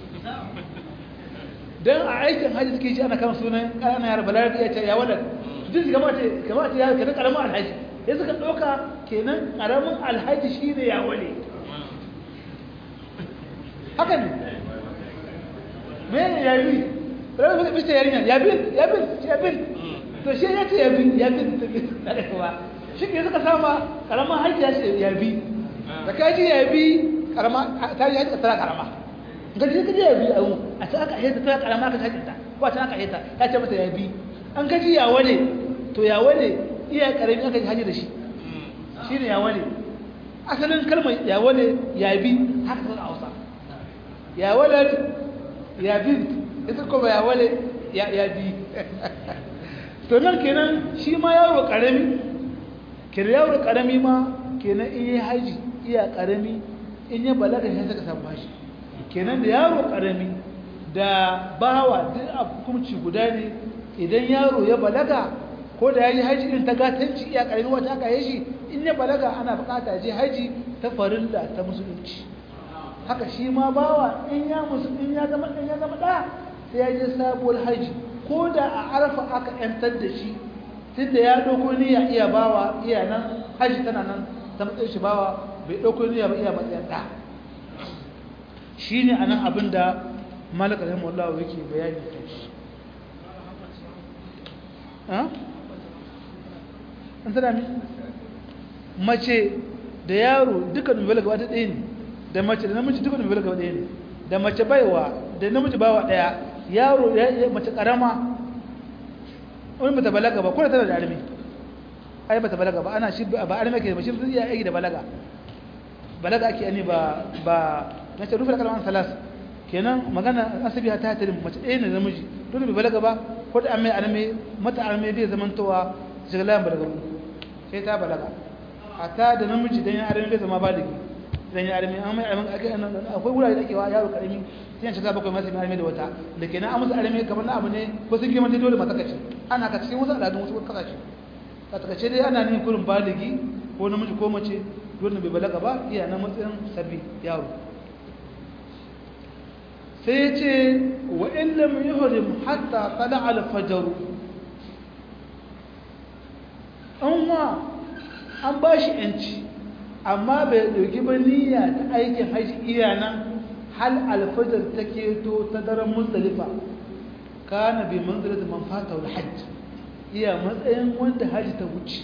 [SPEAKER 1] dan a aikin haji suke ji ana kama sunan ƙananan yara balarabi ya ce ya walad duk kamata ya kenan ƙaramin alhaji ya suka ɗauka kenan ƙaramin alhaji shi ne ya wale haka ne me ya bi rabi zai ce yarinya ya bin to shi ya ce ya bin ta kuma shi ke suka sama ƙaramin haji ya ce ya bi da kaji ya bi ƙarama ta yi haji ƙasara ƙarama gaji ka je ya bi a ta aka ayyata ta karama ka hajjinta ko ta aka ayyata ta ce mata ya bi an gaji ya wane to ya wane iya karami aka haji da shi shine ya wane asalin kalmar ya wane ya bi haka ta Hausa ya walad ya bi ita kuma ya wane ya bi to nan kenan shi ma yaro karami ma kenan in yi haji iya karami in ya balaga sai saka samu bashi kenan da yaro karami da bawa duk hukunci guda ne idan yaro ya balaga ko da yayi haji din ta gatanci iya karami wata aka yi shi in ya balaga ana bukata je haji ta farilla ta musulunci haka shi ma bawa in ya zama da sai ya je sabuwar haji ko da a arfa aka yantar da shi tunda ya dauko niyya iya bawa iya nan haji tana nan ta matsayin shi bawa bai dauko niyya ba iya matsayin da shi ne a nan abin da malaka rahimahullahu yake bayani kan shi an tana mi mace da yaro duka nubela gaba ta ɗaya ne da mace da namiji duka nubela gaba ɗaya ne da mace baiwa da namiji bawa ɗaya yaro mace ƙarama wani bata balaga ba ko da tana da armi ai bata balaga ba ana shi ba armi ke ba shi zai iya aiki da balaga ake ne ba na ce rufe da kalmar salas kenan magana asabi ta tarin mace ɗaya ne namiji dole bai balaga ba ko da mai arme mata arme bai zamantowa jigilan balagaru sai ta balaga hatta da namiji dan ya arme bai zama baligi dan ya arme amma akwai wurare da ake wa yaro karami sai shiga bakwai masu arme da wata da kenan an musu arme kamar na abu ne ko sun kima dole mata kace ana ka cikin wasu al'adun wasu kasashe a takaice dai ana nin kurin baligi ko namiji ko mace dole bai balaga ba iya na matsayin sabbi yaro sai ya ce wa illam yuhrim hatta tala al-fajr an ba shi yanci amma bai dauki ba niyya ta aikin haji iya nan hal al-fajr take to ta daren muzdalifa kana bi manzilati man fata al-hajj iya matsayin wanda haji ta wuce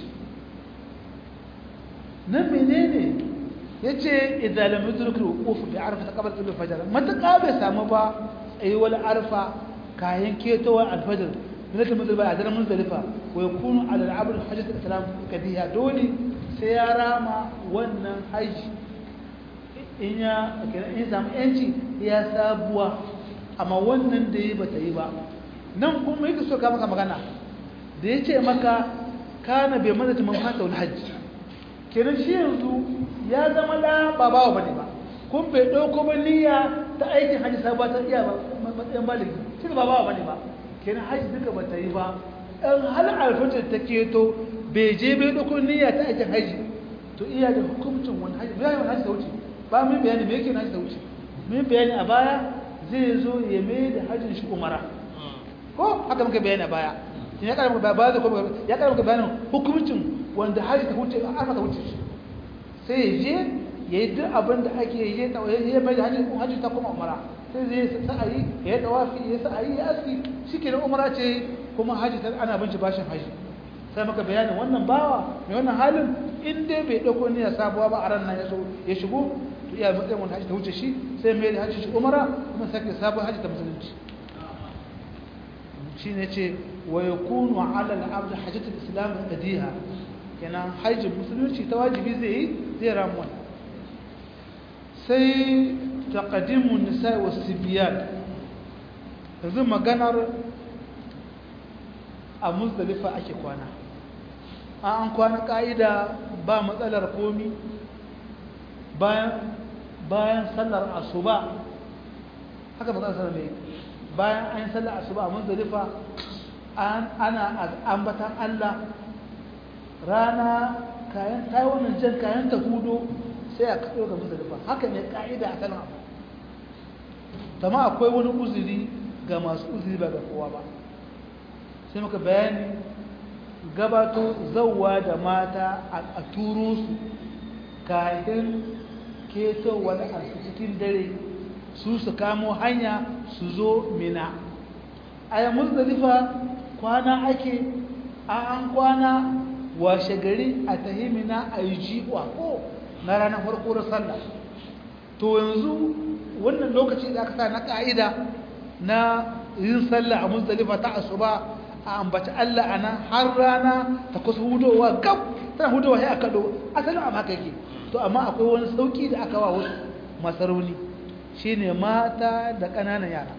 [SPEAKER 1] nan menene yace idan lam yudrik al-wuquf bi arfa qabla al-fajr mataka bai samu ba ayyul arfa kayan ketowa al-fajr min al-muzdalifa a daren muzdalifa wa yakunu ala al-abd hajjat al-islam kadiya dole sai ya rama wannan haji in ya samu yanci ya sabuwa amma wannan da yi bata yi ba nan kuma yake so ka maka magana da yace maka kana bai madata man fata al-hajj kenan shi yanzu ya zama da ba bawa bane ba kun bai dauko ba niyya ta aikin haji sabuwa ta iya ba matsayin baligi shi ba bawa bane ba kenan haji duka bata yi ba in hal alfajar ta keto bai je bai dauko niyya ta aikin haji to iya da hukuncin wani haji bayan wani haji ta wuce ba mun bayani me yake haji ta wuce mun bayani a baya zai zo ya mai da hajjin shi umara ko haka muka bayani a baya ya kara muka bayanin hukuncin wanda haji ta wuce a aka ta wuce shi sai ya je ya yi duk abin da ake yi ya mai da hajji ta kuma umara sai zai sa'ayi ya yi tawafi ya sa'ayi ya aski shi ke da umara ce kuma hajji ta ana bin shi bashin hajji sai maka bayanin wannan bawa mai wannan halin in dai bai ɗauko niyyar sabuwa ba a ran nan ya shigo to iya matsayin wanda hajji ta wuce shi sai mai da hajji shi umara kuma sake sabon hajji ta musulunci shi ne ce wa yakunu ala al-abd hajjatul islam qadiha kenan hajjin musulunci ta wajibi zai ramu wannan sai taqdimun nisa wa sibyan yanzu maganar a muzdalifa ake kwana an kwana ka'ida ba matsalar komi bayan sallar asuba haka matsalar sallar ne bayan an yi sallar asuba a muzdalifa ana ambatan Allah rana kayan tayi wannan jan kayan ta hudo sai a kaɗo ga muzdalifa haka ne ka'ida a sanin abu tama akwai wani uzuri ga masu uzuri ba ga kowa ba sai muka bayani gabato zauwa da mata a turo su kayan keto wani a cikin dare su kamo hanya su zo mina a yi muzdalifa kwana ake an kwana washe gari a tahimina a yi jiwa ko na ranar farko da sallah to yanzu wannan lokaci da aka sa na ka'ida na yin sallah a muzdalifa ta asuba a ambaci Allah a nan har rana ta kusa hudowa gab tana hudowa sai a kaɗo asalin a maka yake to amma akwai wani sauki da aka wa wasu masarauni shine mata da ƙananan yara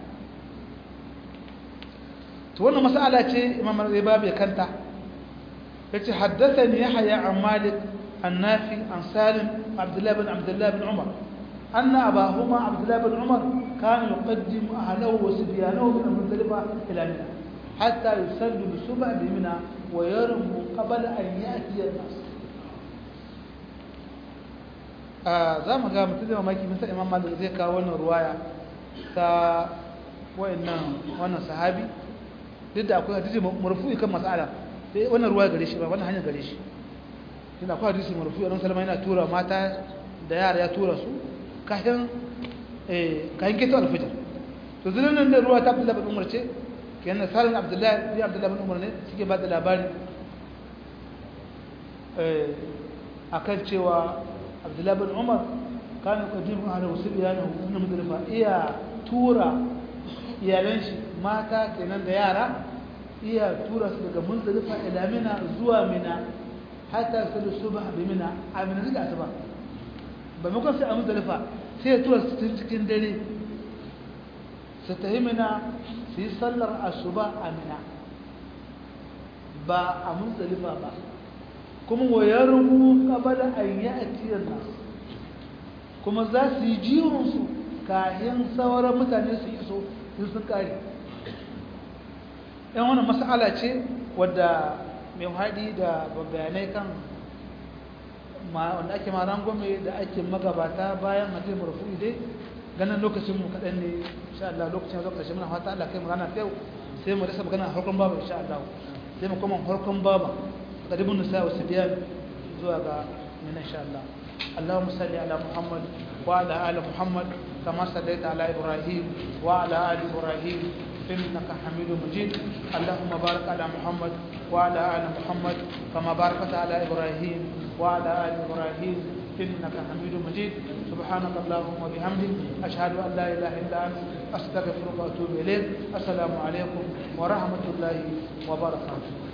[SPEAKER 1] to wannan mas'ala ce imam al-Babi ya kanta yace haddathani Yahya an Malik an-Nafi an Salim Abdullah bin Umar anna abahuma Abdullah bin Umar kana yuqaddimu ahlahu wa sibyanahu min Muzdalifa ila Mina hatta yusallu bi-subh bi Mina wa yarmu qabla an ya'ti an-nas za mu ga mutum da mamaki mun san imam Malik zai kawo wannan ruwaya ta wannan sahabi duk da akwai hadisi marfu'i kan mas'ala sai wannan ruwaya gare shi ba wannan hanyar gare shi tunda akwai hadisi marfu'i annabi sallallahu alaihi wasallam yana tura mata da yara ya tura su kafin keto al-fajr to zulan nan da ruwa ta Abdullah bin Umar ce kenan Salim Abdullah bin Umar ne suke ba da labari akan cewa Abdullah bin Umar kana qadimu ala wasbiyanahu inna mudrifa iya tura iyalan shi mata kenan da yara iya tura su daga Muzdalifa ila Mina zuwa Mina hatta su subh bi Mina a Mina zuwa asuba ba mu sai a Muzdalifa sai ya tura su cikin dare su tahi Mina su yi sallar asuba a Mina ba a muzdalifa ba kuma wayar rubu kabala an yi atiyar nasu kuma za su yi jiwonsu kayan sauran mutane su iso sun kare yan wani mas'ala ce wadda mai haɗi da bayanai kan wanda ake maran gome da ake magabata bayan hadin marfu'i dai ganin lokacin mu kaɗan ne insha Allah lokacin zuwa ƙarshe muna fata Allah kai mu rana ta yau sai mu rasa magana harkon baba insha Allah sai mu koma harkon baba qadibun nisa wa sibyan zuwa ga min insha Allah Allahumma salli ala Muhammad wa ala ali Muhammad kama sallaita ala Ibrahim wa ala ali Ibrahim إنك حميد مجيد اللهم بارك على محمد وعلى آل محمد كما باركت على إبراهيم وعلى آل إبراهيم إنك حميد مجيد سبحانك اللهم وبحمدك أشهد أن لا إله إلا أنت أستغفرك وأتوب إليك السلام عليكم ورحمة الله وبركاته